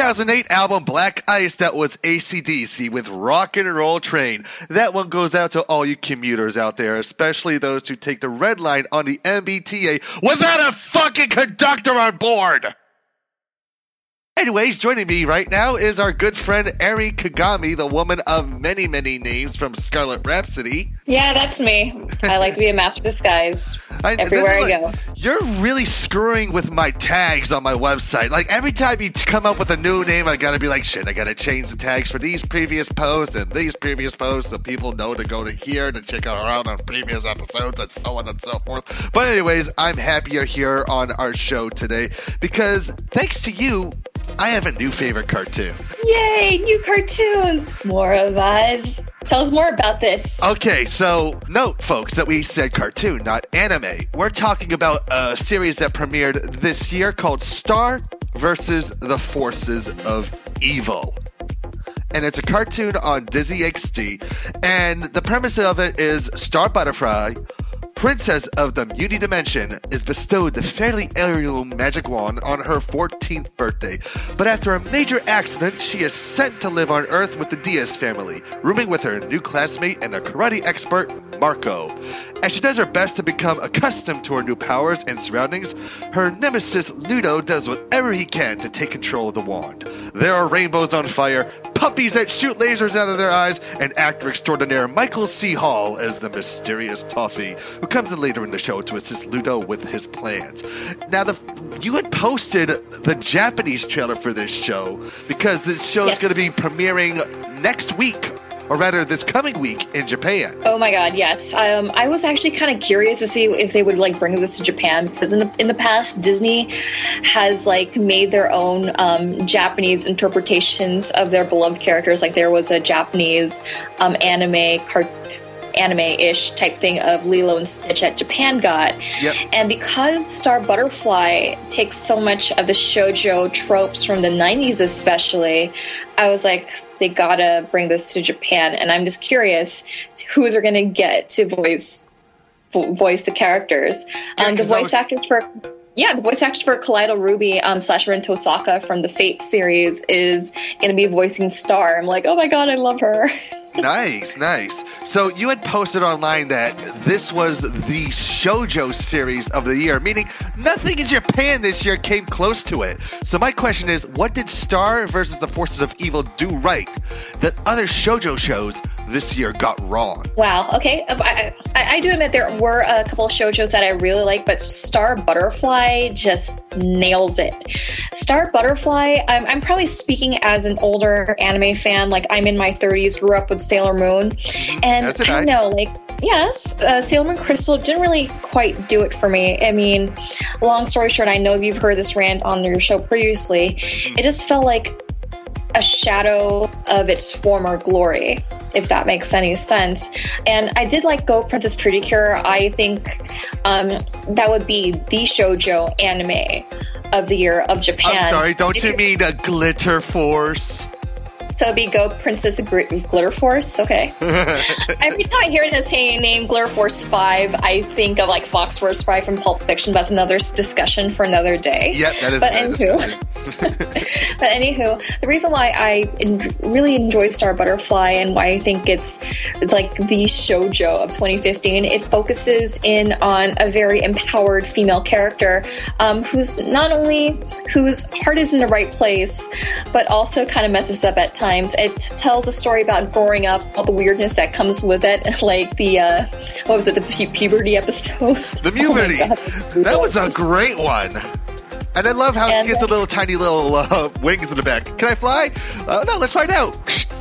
Speaker 3: thousand eight album Black Ice, that was A C D C with Rock and Roll Train. That one goes out to all you commuters out there, especially those who take the red line on the M B T A without a fucking conductor on board. Anyways, joining me right now is our good friend Eri Kagami, the woman of many, many names from Scarlet Rhapsody.
Speaker 9: Yeah, that's me. I like to be a master disguise
Speaker 3: I,
Speaker 9: everywhere I
Speaker 3: like,
Speaker 9: go.
Speaker 3: You're really screwing with my tags on my website. Like, every time you come up with a new name, I gotta be like, shit, I gotta change the tags for these previous posts and these previous posts so people know to go to here to check out around on previous episodes and so on and so forth. But anyways, I'm happy you're here on our show today because thanks to you, I have a new favorite cartoon.
Speaker 9: Yay, new cartoons! More of us. Tell us more about this.
Speaker 3: Okay, so note, folks, that we said cartoon, not anime. We're talking about a series that premiered this year called Star versus the Forces of Evil. And it's a cartoon on Disney X D. And the premise of it is Star Butterfly, Princess of the Muti Dimension, is bestowed the Fairly Heirloom Magic Wand on her fourteenth birthday. But after a major accident, she is sent to live on Earth with the Diaz family, rooming with her new classmate and a karate expert, Marco. As she does her best to become accustomed to her new powers and surroundings, her nemesis Ludo does whatever he can to take control of the wand. There are rainbows on fire, puppies that shoot lasers out of their eyes, and actor extraordinaire Michael C. Hall as the mysterious Toffee, who comes in later in the show to assist Ludo with his plans. Now, the you had posted the Japanese trailer for this show because this show is
Speaker 9: Yes.
Speaker 3: going to be premiering next week, or rather this coming week in Japan.
Speaker 9: Oh my god, yes. Um, I was actually kind of curious to see if they would like bring this to Japan because in the in the past Disney has like made their own um, Japanese interpretations of their beloved characters. Like there was a Japanese um, anime cart. anime-ish type thing of Lilo and Stitch that Japan got.
Speaker 3: Yep.
Speaker 9: And because Star Butterfly takes so much of the shoujo tropes from the nineties especially, I was like, they gotta bring this to Japan. And I'm just curious who they're gonna get to voice vo- voice the characters.
Speaker 3: Yeah,
Speaker 9: Um, the
Speaker 3: 'cause I
Speaker 9: voice
Speaker 3: was-
Speaker 9: actors for... Yeah, the voice actor for Kaleido Ruby um, slash Rin Tosaka from the Fate series is going to be voicing Star. I'm like, oh my god, I love her.
Speaker 3: Nice, nice. So you had posted online that this was the shoujo series of the year, meaning nothing in Japan this year came close to it. So my question is, what did Star versus the Forces of Evil do right that other shoujo shows this year got wrong?
Speaker 9: Wow, okay. Um, I, I, I do admit there were a couple of shoujos that I really like, but Star Butterfly just nails it. Star Butterfly, I'm, I'm probably speaking as an older anime fan. Like, I'm in my thirties, grew up with Sailor Moon. And
Speaker 3: As did
Speaker 9: I
Speaker 3: I.
Speaker 9: know, like, yes, uh, Sailor Moon Crystal didn't really quite do it for me. I mean, long story short, I know you've heard this rant on your show previously. It just felt like a shadow of its former glory, if that makes any sense. And I did like Go Princess Pretty Cure. I think um, that would be the shoujo anime of the year of Japan.
Speaker 3: I'm sorry, don't
Speaker 9: If
Speaker 3: you
Speaker 9: you-
Speaker 3: mean a Glitter Force?
Speaker 9: So it'd be Go Princess Gr- Glitter Force? Okay. Every time I hear the t- name Glitter Force five, I think of like Fox Force five from Pulp Fiction, but that's another s- discussion for another day.
Speaker 3: Yep, that is
Speaker 9: But
Speaker 3: that is
Speaker 9: anywho, but anywho, the reason why I en- really enjoy Star Butterfly and why I think it's, it's like the shoujo of twenty fifteen, it focuses in on a very empowered female character um, who's not only whose heart is in the right place, but also kind of messes up at times. It tells a story about growing up, all the weirdness that comes with it, like the uh, what was it, the pu- puberty episode?
Speaker 3: The
Speaker 9: Oh my
Speaker 3: puberty.
Speaker 9: God, the
Speaker 3: That was a
Speaker 9: episode.
Speaker 3: great one. And I love how
Speaker 9: And,
Speaker 3: she gets a
Speaker 9: uh,
Speaker 3: little tiny little uh, wings in the back. Can I fly? Uh, no, let's find out.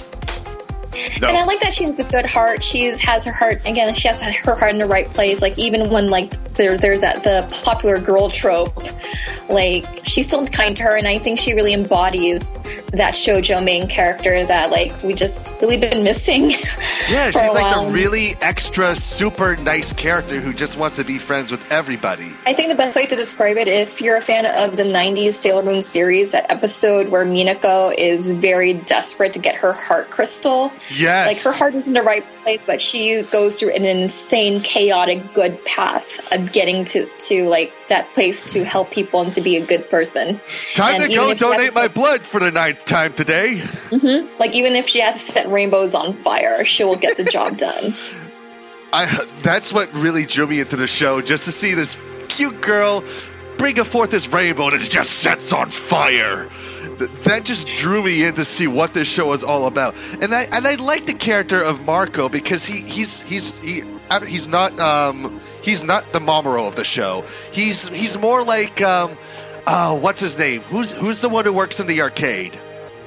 Speaker 3: No.
Speaker 9: And I like that she has a good heart. She has her heart, again, she has her heart in the right place. Like, even when, like, there, there's that, the popular girl trope, like, she's still kind to her, and I think she really embodies that shoujo main character that, like, we just really been missing.
Speaker 3: Yeah,
Speaker 9: for
Speaker 3: she's
Speaker 9: a
Speaker 3: like
Speaker 9: while.
Speaker 3: the really extra, super nice character who just wants to be friends with everybody.
Speaker 9: I think the best way to describe it, if you're a fan of the nineties Sailor Moon series, that episode where Minako is very desperate to get her heart crystal.
Speaker 3: Yes.
Speaker 9: Like, her heart is in the right place, but she goes through an insane, chaotic, good path, a of getting to, to like that place to help people and to be a good person.
Speaker 3: Time
Speaker 9: and
Speaker 3: to go donate my blood for the ninth time today.
Speaker 9: Mm-hmm. Like, even if she has to set rainbows on fire, she will get the job done.
Speaker 3: I, that's what really drew me into the show, just to see this cute girl bring forth this rainbow and it just sets on fire. That just drew me in to see what this show is all about. And I and I like the character of Marco because he he's he's he, he's not um he's not the Momoro of the show. He's he's more like um uh what's his name? Who's who's the one who works in the arcade?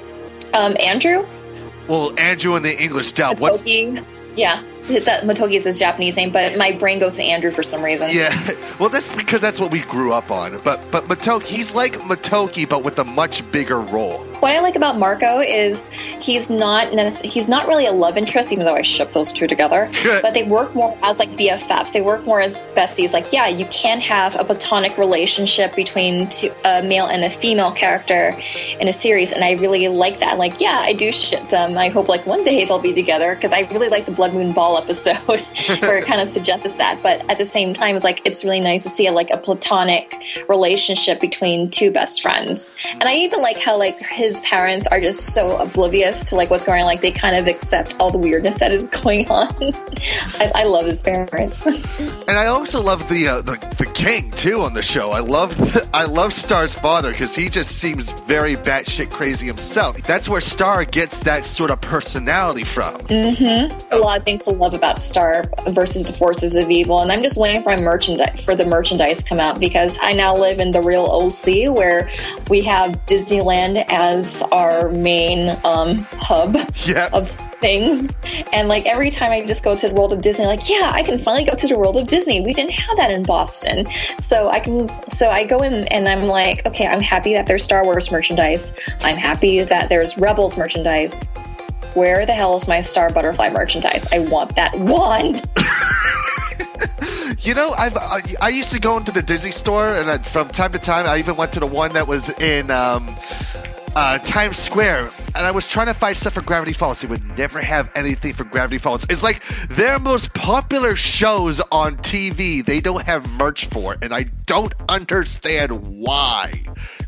Speaker 9: Um, Andrew.
Speaker 3: Well, Andrew in the English dub. What's
Speaker 9: yeah. That Motoki is his Japanese name, but my brain goes to Andrew for some reason.
Speaker 3: Yeah, well, that's because that's what we grew up on. But but Motoki, he's like Motoki, but with a much bigger role.
Speaker 9: What I like about Marco is he's not necess- he's not really a love interest, even though I ship those two together. But they work more as like B F Fs. They work more as besties. Like, yeah, you can have a platonic relationship between two, a male and a female character in a series, and I really like that. Like, yeah, I do ship them. I hope like one day they'll be together because I really like the Blood Moon Ball episode where it kind of suggests that, but at the same time it's like it's really nice to see a, like a platonic relationship between two best friends. And I even like how like his parents are just so oblivious to like what's going on, like they kind of accept all the weirdness that is going on. I, I love his parents.
Speaker 3: And I also love the, uh, the the king too on the show. I love the, I love Star's father because he just seems very batshit crazy himself. That's where Star gets that sort of personality from.
Speaker 9: Mm-hmm. A lot of things to love about Star versus the Forces of Evil, and I'm just waiting for my merchandise for the merchandise to come out because I now live in the real O C where we have Disneyland as our main um, hub
Speaker 3: yep.
Speaker 9: of things, and like every time I just go to the world of Disney, like yeah, I can finally go to the world of Disney. We didn't have that in Boston, so I can. So I go in and I'm like, okay, I'm happy that there's Star Wars merchandise. I'm happy that there's Rebels merchandise. Where the hell is my Star Butterfly merchandise? I want that wand.
Speaker 3: You know, I've, I I used to go into the Disney store, and I, from time to time, I even went to the one that was in um, uh, Times Square, and I was trying to find stuff for Gravity Falls. They would never have anything for Gravity Falls. It's like their most popular shows on T V, they don't have merch for, and I don't understand why.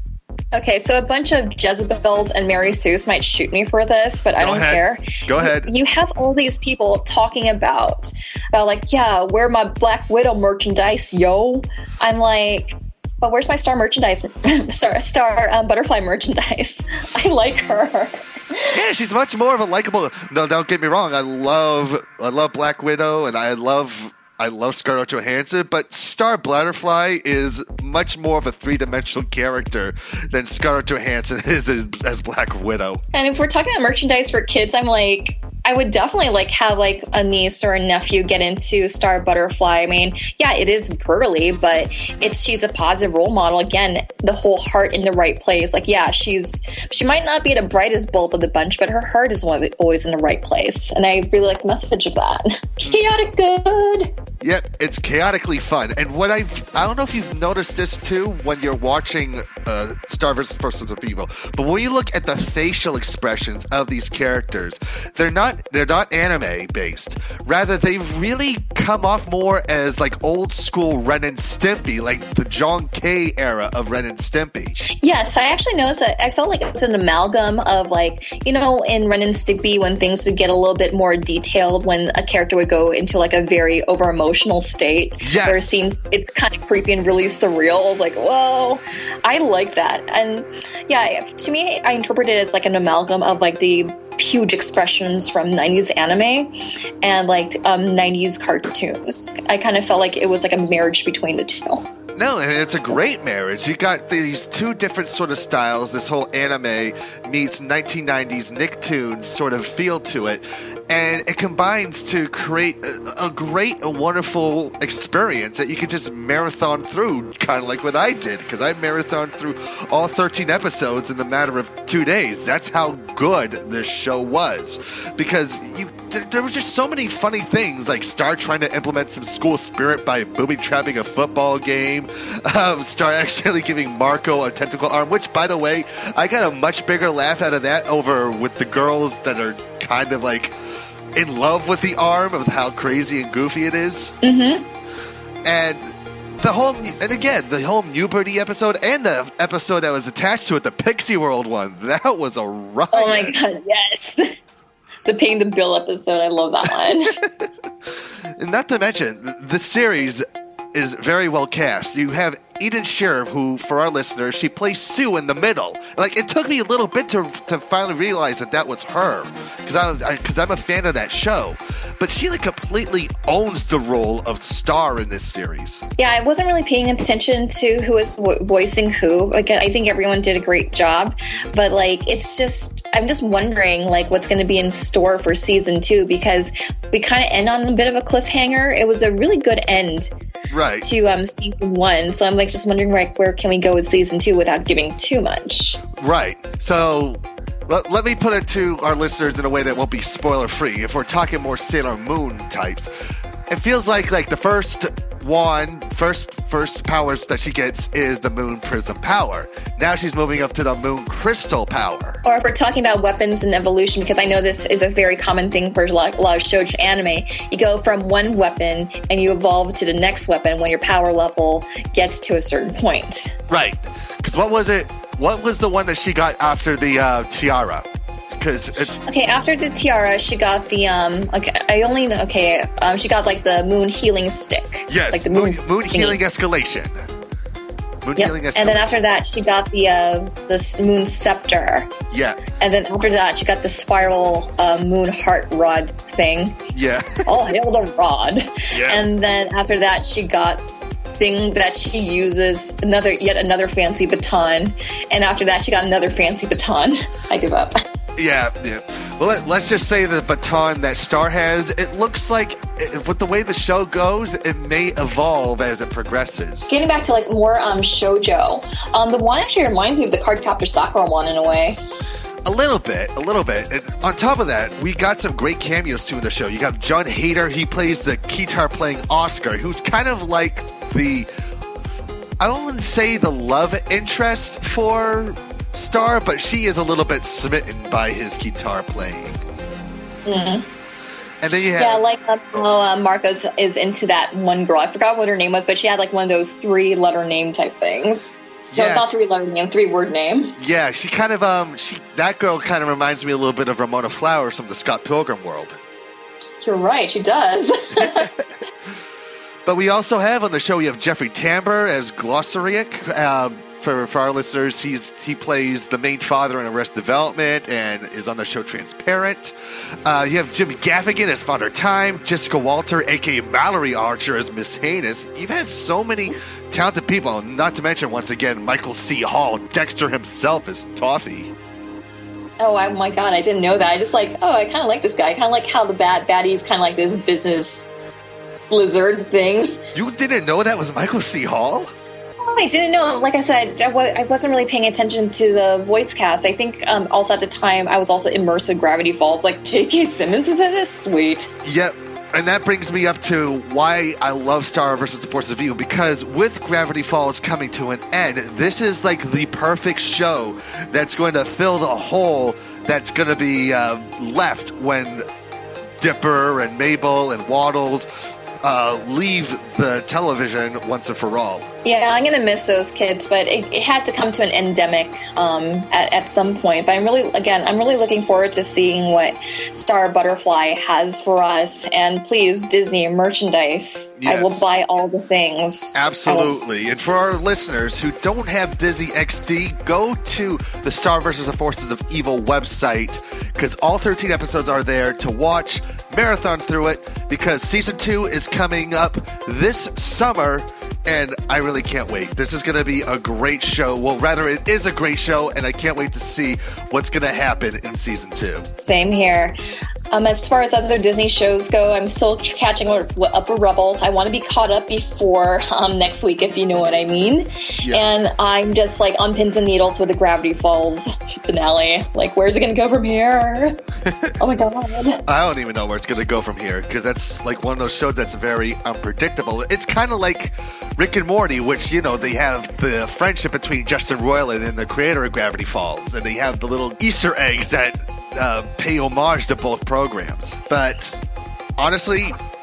Speaker 9: Okay, so a bunch of Jezebels and Mary Sue's might shoot me for this, but I
Speaker 3: Go
Speaker 9: don't
Speaker 3: ahead.
Speaker 9: care.
Speaker 3: Go ahead.
Speaker 9: You have all these people talking about, about like, yeah, wear my Black Widow merchandise, yo. I'm like, but where's my Star merchandise? Star, Star um, Butterfly merchandise. I like her.
Speaker 3: Yeah, she's much more of a likable. No, don't get me wrong. I love, I love Black Widow, and I love. I love Scarlett Johansson, but Star Butterfly is much more of a three-dimensional character than Scarlett Johansson is as, as Black Widow.
Speaker 9: And if we're talking about merchandise for kids, I'm like, I would definitely like have like a niece or a nephew get into Star Butterfly. I mean, yeah, it is girly, but it's she's a positive role model. Again, the whole heart in the right place. Like, yeah, she's she might not be the brightest bulb of the bunch, but her heart is always in the right place, and I really like the message of that. Chaotic good.
Speaker 3: Yep, it's chaotically fun. And what I've, I don't know if you've noticed this too when you're watching uh, Star versus. Forces of Evil, but when you look at the facial expressions of these characters, they're not, they're not anime based. Rather, they really come off more as like old school Ren and Stimpy, like the John Kay era of Ren and Stimpy.
Speaker 9: Yes, I actually noticed that. I felt like it was an amalgam of like, you know, in Ren and Stimpy when things would get a little bit more detailed, when a character would go into like a very over emotional state.
Speaker 3: Yes.
Speaker 9: Where it seemed it's kind of creepy and really surreal. I was like, whoa, I like that. And yeah, to me, I interpret it as like an amalgam of like the huge expressions from nineties anime and like um, nineties cartoons. I kind of felt like it was like a marriage between the two.
Speaker 3: No, and it's a great marriage. You got these two different sort of styles, this whole anime meets nineteen nineties Nicktoons sort of feel to it, and it combines to create a, a great, a wonderful experience that you could just marathon through, kind of like what I did, because I marathoned through all thirteen episodes in the matter of two days. That's how good this show was, because you there, there were just so many funny things, like Star trying to implement some school spirit by booby-trapping a football game, um, Star accidentally giving Marco a tentacle arm, which, by the way, I got a much bigger laugh out of that over with the girls that are kind of like in love with the arm, of how crazy and goofy it is.
Speaker 9: Mm-hmm.
Speaker 3: And the whole, and again, the whole New Birdie episode and the episode that was attached to it, the Pixie World one, that was a riot.
Speaker 9: Oh my god, yes. The Paying the Bill episode, I love that one.
Speaker 3: And not to mention, the series is very well cast. You have Eden Sheeran, who, for our listeners, she plays Sue in the middle. Like, it took me a little bit to to finally realize that that was her, because I because I'm a fan of that show. But she like completely owns the role of Star in this series.
Speaker 9: Yeah, I wasn't really paying attention to who was vo- voicing who. Like, I think everyone did a great job, but like, it's just, I'm just wondering like what's going to be in store for season two, because we kind of end on a bit of a cliffhanger. It was a really good end,
Speaker 3: right,
Speaker 9: to um season one. So I'm like just wondering like where can we go with season two without giving too much.
Speaker 3: Right. So let, let me put it to our listeners in a way that won't be spoiler free. If we're talking more Sailor Moon types, it feels like like the first one, first first powers that she gets is the Moon Prism power. Now she's moving up to the Moon Crystal power.
Speaker 9: Or if we're talking about weapons and evolution, because I know this is a very common thing for a lot, a lot of shoujo anime, you go from one weapon and you evolve to the next weapon when your power level gets to a certain point.
Speaker 3: Right. Because what was it? What was the one that she got after the uh, tiara? Because it's
Speaker 9: okay. After the tiara, she got the um. Okay, I only okay. Um, she got like the moon healing stick.
Speaker 3: Yes,
Speaker 9: like the
Speaker 3: moon,
Speaker 9: moon,
Speaker 3: moon healing escalation. Moon
Speaker 9: yep.
Speaker 3: healing escalation.
Speaker 9: And then after that, she got the uh the moon scepter.
Speaker 3: Yeah.
Speaker 9: And then after that, she got the spiral uh, moon heart rod thing.
Speaker 3: Yeah.
Speaker 9: Oh, hail the rod.
Speaker 3: Yeah.
Speaker 9: And then after that, she got thing that she uses another yet another fancy baton, and after that she got another fancy baton. I give up.
Speaker 3: Yeah, yeah. Well, let, let's just say the baton that Star has, it looks like, it, with the way the show goes, it may evolve as it progresses.
Speaker 9: Getting back to like more um shoujo, um the one actually reminds me of the Cardcaptor Sakura one in a way.
Speaker 3: A little bit, a little bit. And on top of that, we got some great cameos too in the show. You got John Hader, he plays the guitar-playing Oscar, who's kind of like the, I wouldn't say the love interest for Star, but she is a little bit smitten by his guitar playing.
Speaker 9: Mm-hmm.
Speaker 3: And then you have...
Speaker 9: Yeah, like um, oh, uh, Marcos is into that one girl. I forgot what her name was, but she had like one of those three-letter name type things. No,
Speaker 3: Yes.
Speaker 9: not three-letter name, three-word name.
Speaker 3: Yeah, she kind of, um, she that girl kind of reminds me a little bit of Ramona Flowers from the Scott Pilgrim world.
Speaker 9: You're right, she does.
Speaker 3: But we also have on the show, we have Jeffrey Tambor as Glossaric. Um, for, for our listeners, he's he plays the main father in Arrested Development and is on the show Transparent. Uh, you have Jim Gaffigan as Father Time, Jessica Walter, a k a. Mallory Archer as Miss Heinous. You've had so many talented people, not to mention, once again, Michael C. Hall, Dexter himself as Toffee.
Speaker 9: Oh I, my god, I didn't know that. I just like, oh, I kind of like this guy. I kind of like how the bad baddie's kind of like this business lizard thing.
Speaker 3: You didn't know that was Michael C. Hall?
Speaker 9: I didn't know. Like I said, I, w- I wasn't really paying attention to the voice cast. I think um, also at the time I was also immersed in Gravity Falls. Like, J K. Simmons is in this? Sweet.
Speaker 3: Yep. And that brings me up to why I love Star versus the Forces of Evil, because with Gravity Falls coming to an end, this is like the perfect show that's going to fill the hole that's going to be uh, left when Dipper and Mabel and Waddles uh, leave the television once and for all.
Speaker 9: Yeah, I'm gonna miss those kids, but it, it had to come to an endemic um, at, at some point. But I'm really, again, I'm really looking forward to seeing what Star Butterfly has for us. And please, Disney merchandise.
Speaker 3: Yes.
Speaker 9: I will buy all the things.
Speaker 3: Absolutely. And for our listeners who don't have Disney X D, go to the Star versus the Forces of Evil website, because all thirteen episodes are there to watch, marathon through it, because season two is coming up this summer, and I really can't wait. This is going to be a great show. Well, rather, it is a great show, and I can't wait to see what's going to happen in season two.
Speaker 9: Same here. Um, as far as other Disney shows go, I'm still catching up with Rebels. I want to be caught up before um, next week, if you know what I mean.
Speaker 3: Yeah.
Speaker 9: And I'm just like on pins and needles with the Gravity Falls finale. Like, where's it going to go from here? Oh my god.
Speaker 3: I don't even know where it's going to go from here, because that's like one of those shows that's very unpredictable. It's kind of like Rick and Morty, which, you know, they have the friendship between Justin Roiland and the creator of Gravity Falls, and they have the little Easter eggs that uh, pay homage to both programs. But honestly,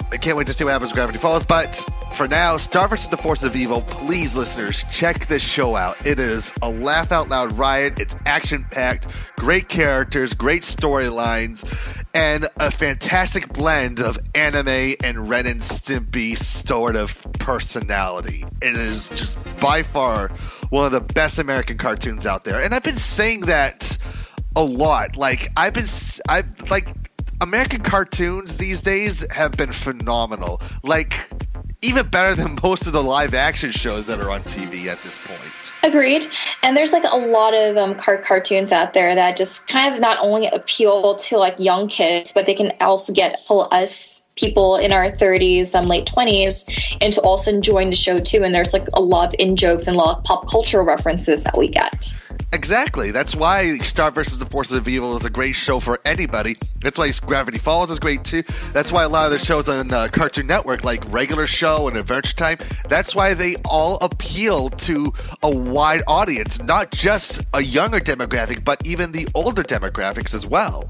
Speaker 3: I can't wait to see what happens with Gravity Falls. But for now, Star versus the Forces of Evil. Please, listeners, check this show out. It is a laugh out loud riot. It's action packed, great characters, great storylines, and a fantastic blend of anime and Ren and Stimpy sort of personality. It is just by far one of the best American cartoons out there, and I've been saying that a lot. Like I've been, I've like. American cartoons these days have been phenomenal. Like, even better than most of the live action shows that are on T V at this point.
Speaker 9: Agreed. And there's like a lot of um, car- cartoons out there that just kind of not only appeal to like young kids, but they can also get pull us people in our thirties, um, late twenties into also enjoying the show too. And there's like a lot of in-jokes and a lot of pop cultural references that we get.
Speaker 3: Exactly. That's why Star versus the Forces of Evil is a great show for anybody. That's why Gravity Falls is great too. That's why a lot of the shows on uh, Cartoon Network, like Regular Show and Adventure Time, that's why they all appeal to a wide audience, not just a younger demographic, but even the older demographics as well.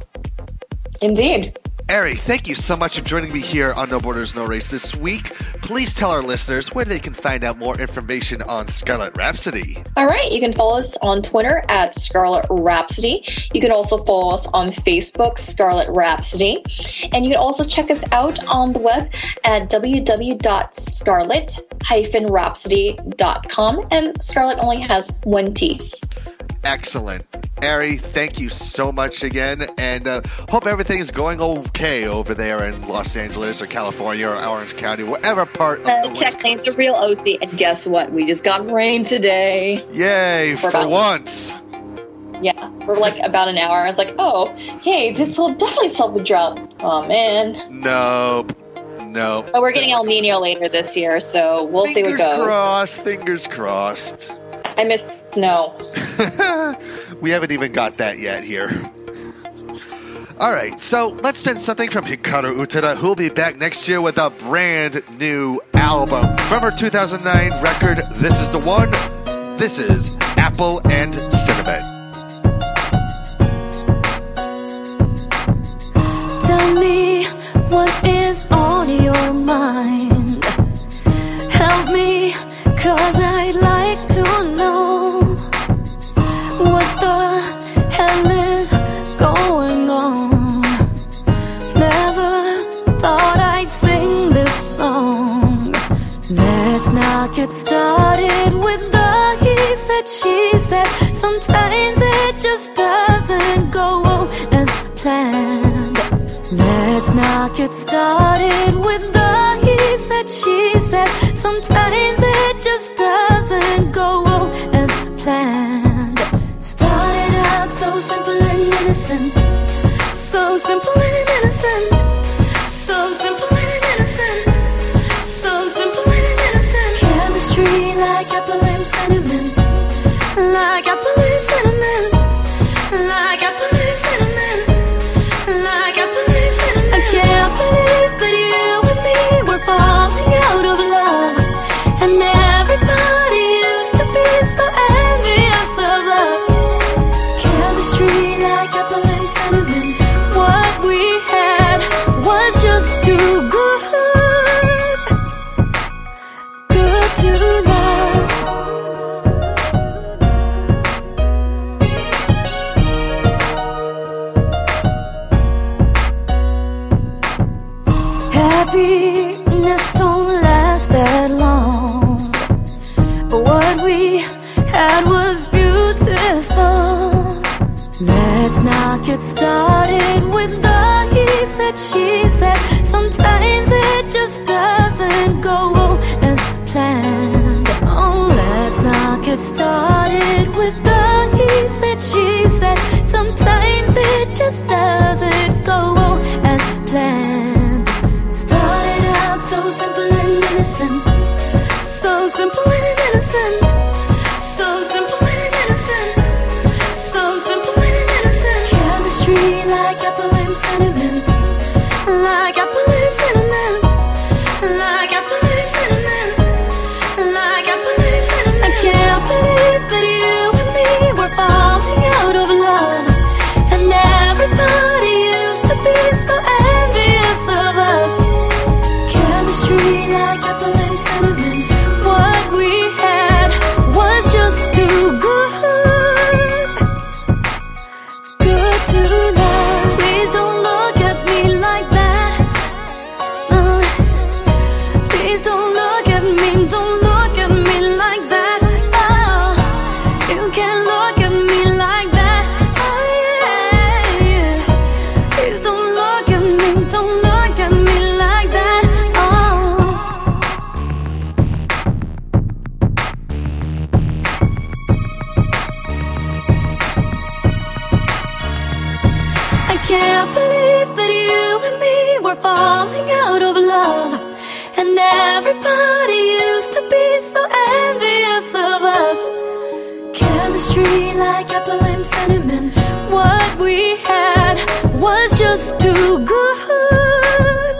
Speaker 9: Indeed.
Speaker 3: Ari, thank you so much for joining me here on No Borders, No Race this week. Please tell our listeners where they can find out more information on Scarlet Rhapsody.
Speaker 9: All right. You can follow us on Twitter at Scarlet Rhapsody. You can also follow us on Facebook, Scarlet Rhapsody. And you can also check us out on the web at w w w dot scarlet dash rhapsody dot com. And Scarlet only has one T.
Speaker 3: Excellent. Ari, thank you so much again, and uh, hope everything is going okay over there in Los Angeles or California or Orange County, whatever part of
Speaker 9: uh,
Speaker 3: the West
Speaker 9: Technically,
Speaker 3: Coast.
Speaker 9: it's a real O C, and guess what? We just got rain today.
Speaker 3: Yay, for,
Speaker 9: for
Speaker 3: once.
Speaker 9: Yeah, for like about an hour. I was like, oh, hey, this will definitely solve the drought. Oh, man.
Speaker 3: Nope. Nope.
Speaker 9: Oh, we're getting El Nino later this year, so we'll
Speaker 3: fingers
Speaker 9: see what goes.
Speaker 3: Fingers crossed, fingers crossed.
Speaker 9: I miss snow.
Speaker 3: We haven't even got that yet here. Alright, so let's spin something from Hikaru Utada, who'll be back next year with a brand new album. From her two thousand nine record, This Is the One. This is Apple and Cinnamon.
Speaker 8: Tell me what is on your mind. Help me, cause I'd like to know what the hell is going on. Never thought I'd sing this song. Let's not get started with the he said, she said. Sometimes it just doesn't go as planned. Let's not get started with the he said, she said. Sometimes it just doesn't go as planned. Started out so simple and innocent. So simple and innocent. So simple and innocent. So simple and innocent. Chemistry like apple and cinnamon. Like apple and cinnamon. Like apple and cinnamon. Like apple and cinnamon. I can't believe that you and me were falling out of love. And everybody used to be so envious of us. Chemistry like apple and cinnamon. What we had was just too good. Good to last. Happiness don't last that long. What we had was beautiful. Let's not get started with the he said, she said. Sometimes it just doesn't go as planned. Oh, let's not get started with the he said, she said. Sometimes it just doesn't go as planned. Started out so simple and innocent. So simple and innocent. So simple and innocent. So simple and innocent. Chemistry like apple and cinnamon. Like apple and cinnamon. Like apple and cinnamon. Like apple and cinnamon. I can't believe that you and me were falling out of love. And everybody used to be so envious of us.
Speaker 10: can't believe that you and me were falling out of love. And everybody used to be so envious of us. Chemistry like apple and cinnamon. What we had was just too good.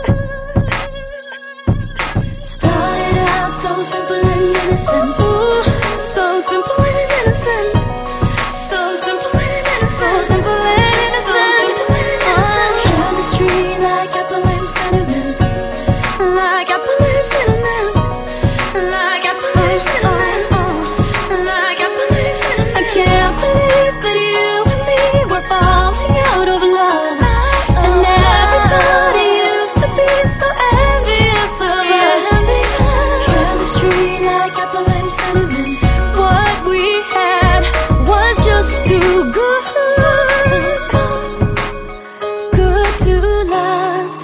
Speaker 10: Started out so simple and innocent. Ooh, so simple and innocent. So simple and innocent. So simple and innocent. So simple and innocent. Oh, chemistry like apple and cinnamon. Like apple and cinnamon. Like apple and cinnamon. Oh, like apple and cinnamon. I can't believe that you and me were falling out of love. And everybody used to be so envious of us. Chemistry like apple and cinnamon. What we had was just too good. Good to last.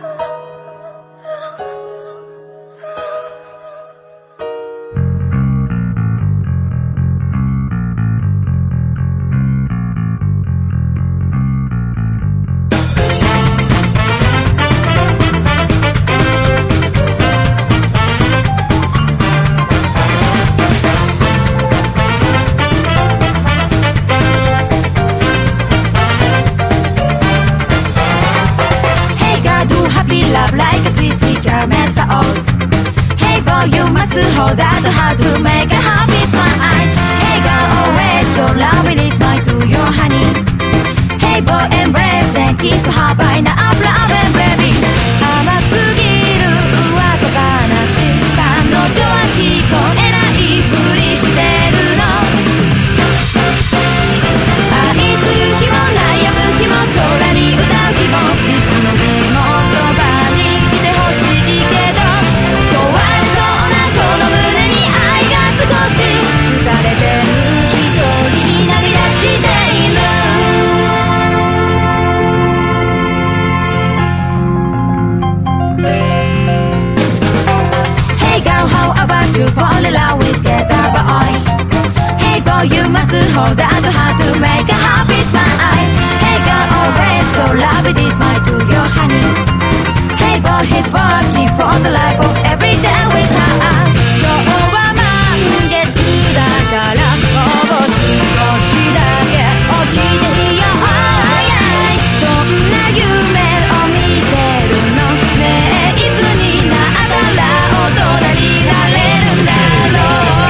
Speaker 8: Love like a sweet, sweet caramel sauce. Hey boy, you must hold out how to make a happy smile. Hey girl, always show love when it's mine to your honey. Hey boy, embrace and kiss to her by now of love and baby. 甘すぎる噂話、彼女は聞こえないふりしてるの。愛する日も悩む日も空に歌う日もいつの日もそば欲しいけど壊れそうなこの胸に愛が少し疲れてる一人に涙している Hey girl, how about you fall in love with skater boy? Hey boy, you must hold out how to make a happy smile. Hey girl, always show love, it is mine to your honey. Hey boy, he's working for the life of every day with her. 今日は満月だからもう少しだけ起きていよう。どんな夢を見てるのねえ、いつになったら大人になれるんだろう。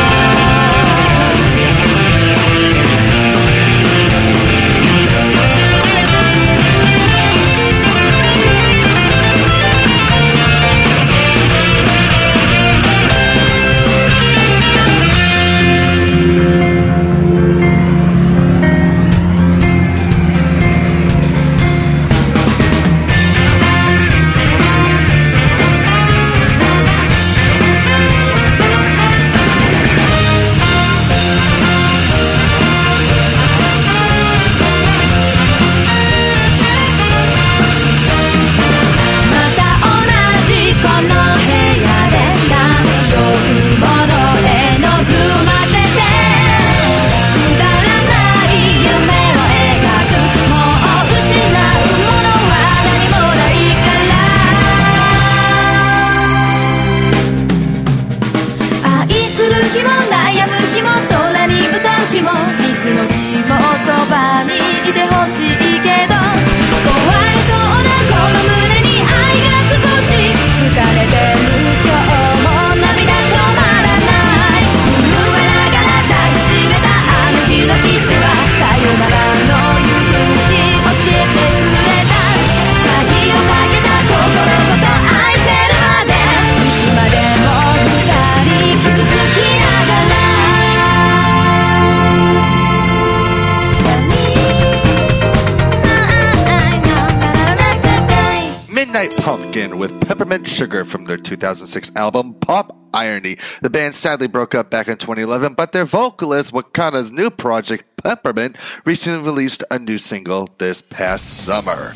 Speaker 3: Midnight Pumpkin with Peppermint Sugar from their two thousand six album Pop Irony. The band sadly broke up back in twenty eleven, but their vocalist Wakana's new project Peppermint recently released a new single this past summer.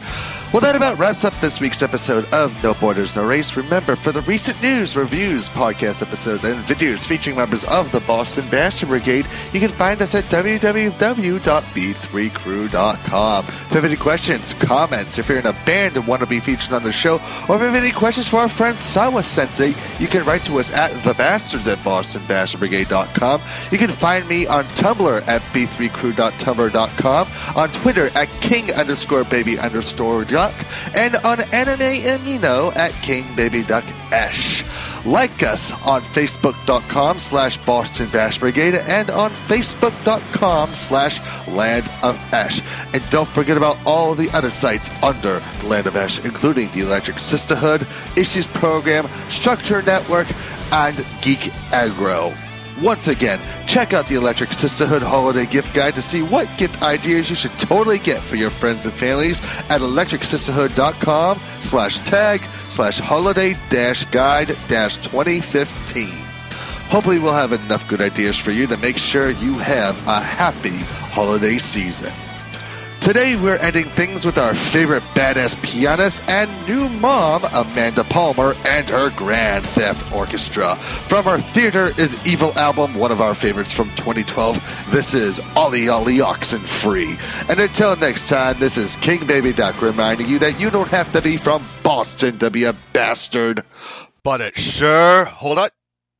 Speaker 3: Well, that about wraps up this week's episode of No Borders, No Race. Remember, for the recent news, reviews, podcast episodes, and videos featuring members of the Boston Bastard Brigade, you can find us at w w w dot b three crew dot com. If you have any questions, comments, if you're in a band and want to be featured on the show, or if you have any questions for our friend Sawa Sensei, you can write to us at thebastards at boston bastard brigade dot com. You can find me on Tumblr at b three crew dot tumblr dot com, on Twitter at king underscore baby underscore duck, and on Anime Amino at king baby duck esh. Like us on facebook.com slash Boston Bash Brigade and on facebook.com slash Land of Ash. And don't forget about all the other sites under the Land of Ash, including the Electric Sisterhood, Issues Program, Structure Network, and Geek Aggro. Once again, check out the Electric Sisterhood Holiday Gift Guide to see what gift ideas you should totally get for your friends and families at electric sisterhood dot com slash tag slash holiday dash guide dash twenty fifteen. Hopefully we'll have enough good ideas for you to make sure you have a happy holiday season. Today we're ending things with our favorite badass pianist and new mom, Amanda Palmer, and her Grand Theft Orchestra. From our Theater is Evil album, one of our favorites from twenty twelve, this is Ollie Ollie Oxen Free. And until next time, this is King Baby Duck reminding you that you don't have to be from Boston to be a bastard, but it sure, hold on,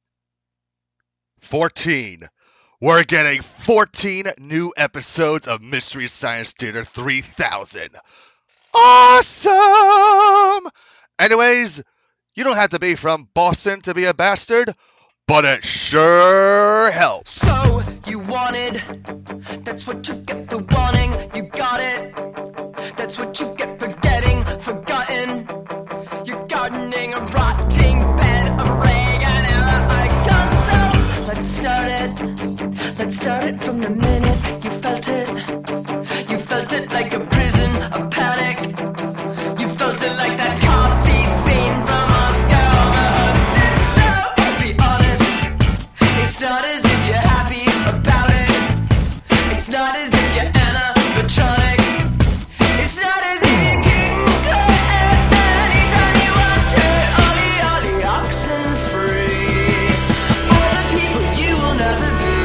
Speaker 3: fourteen. We're getting fourteen new episodes of Mystery Science Theater three thousand. Awesome! Anyways, you don't have to be from Boston to be a bastard, but it sure helps.
Speaker 10: So, you wanted, that's what you get for wanting, you got it, that's what you get for getting forgotten. You're gardening a rotting bed of oregano icons. So, let's start it, let's start it from the minute you felt it. You felt it like a prison, a panic. You felt it like that coffee scene from Moscow. So, be honest, it's not as if you're happy about it. It's not as if you're animatronic. It's not as if you can go anytime you want to. Ollie, ollie, oxen free. For the people you will never be.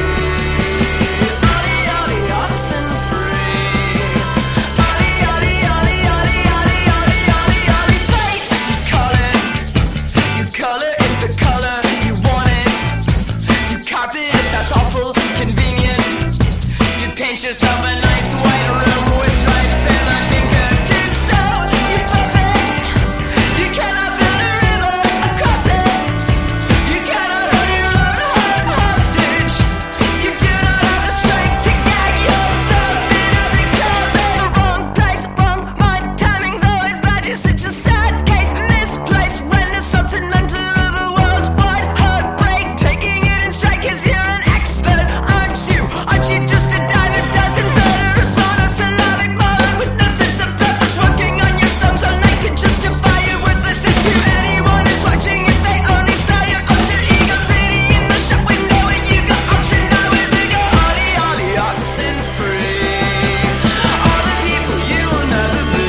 Speaker 10: Ollie, ollie, oxen free. Ollie, ollie, ollie, ollie, ollie, ollie, ollie, ollie. Fate, you call it. You call it in the color you want it. You carpet it, that's awful convenient. You paint yourself a nice white room with stripes and a tinker too. So you flip it. You cannot build a river across it. You cannot hold your own heart hostage. You do not have the strength to gag yourself in every cause. In the wrong place, wrong mind. Timing's always bad. You're such a sad case, misplaced. Renaissance and mentor of the world's wide heartbreak. Taking it in stride 'cause you're an expert, aren't you? Aren't you just a dime a dozen murderous monosyllabic moron with no sense of purpose, working on your songs all night to justify your worthlessness to anyone who's watching? If they only saw your alter ego city in the shop window and you got auctioned out with ego. Ollie, ollie, oxen free. All the people you will never be.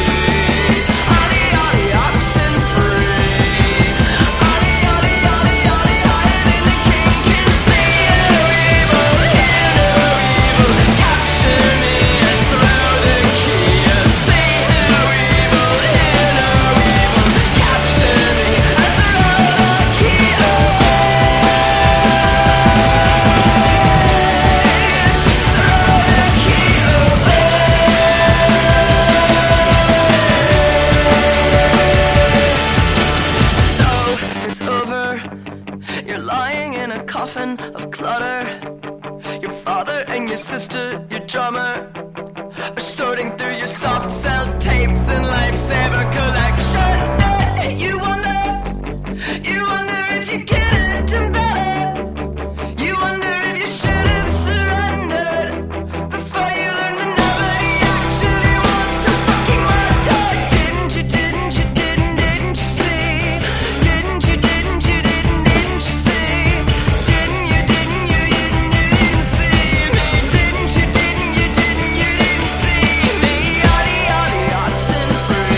Speaker 10: Ollie, ollie, oxen free. Ollie, ollie, ollie, ollie, ollie, and the king can see no evil, hear no evil. Capture me and throw the key. See no evil, hear no evil. Capture me and throw the key away. Throw the key away. So it's over. You're lying in a coffin of clutter. Your father and your sister, your drummer, are sorting through your soft cell tapes and lifesaver collection. Hey, you wonder, you wonder if you could have done better. You wonder if you should have surrendered before you learned that nobody actually wants to fucking matter. Didn't you, didn't you, didn't, didn't you see? Didn't you, didn't you, didn't, didn't you see? Didn't you, didn't you, you didn't, you didn't see me? Didn't you, didn't you, didn't, you didn't see me? Ollie, ollie, oxen free.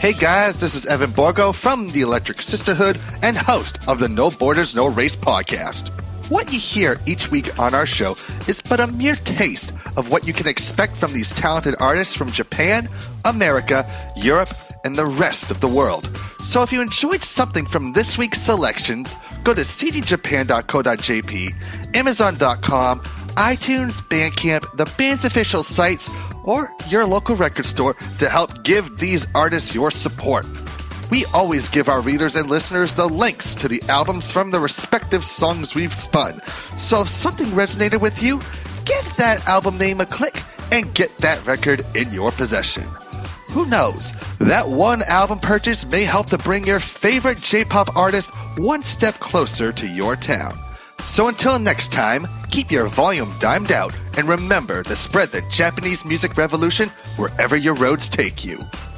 Speaker 3: Hey guys, this is Evan Borgo from the Electric Sisterhood and host of the No Borders, No Race podcast. What you hear each week on our show is but a mere taste of what you can expect from these talented artists from Japan, America, Europe, and the rest of the world. So if you enjoyed something from this week's selections, go to c d japan dot co dot j p, amazon dot com, iTunes, Bandcamp, the band's official sites, or your local record store to help give these artists your support. We always give our readers and listeners the links to the albums from the respective songs we've spun. So if something resonated with you, give that album name a click and get that record in your possession. Who knows? That one album purchase may help to bring your favorite J-pop artist one step closer to your town. So until next time, keep your volume dimed out and remember to spread the Japanese music revolution wherever your roads take you.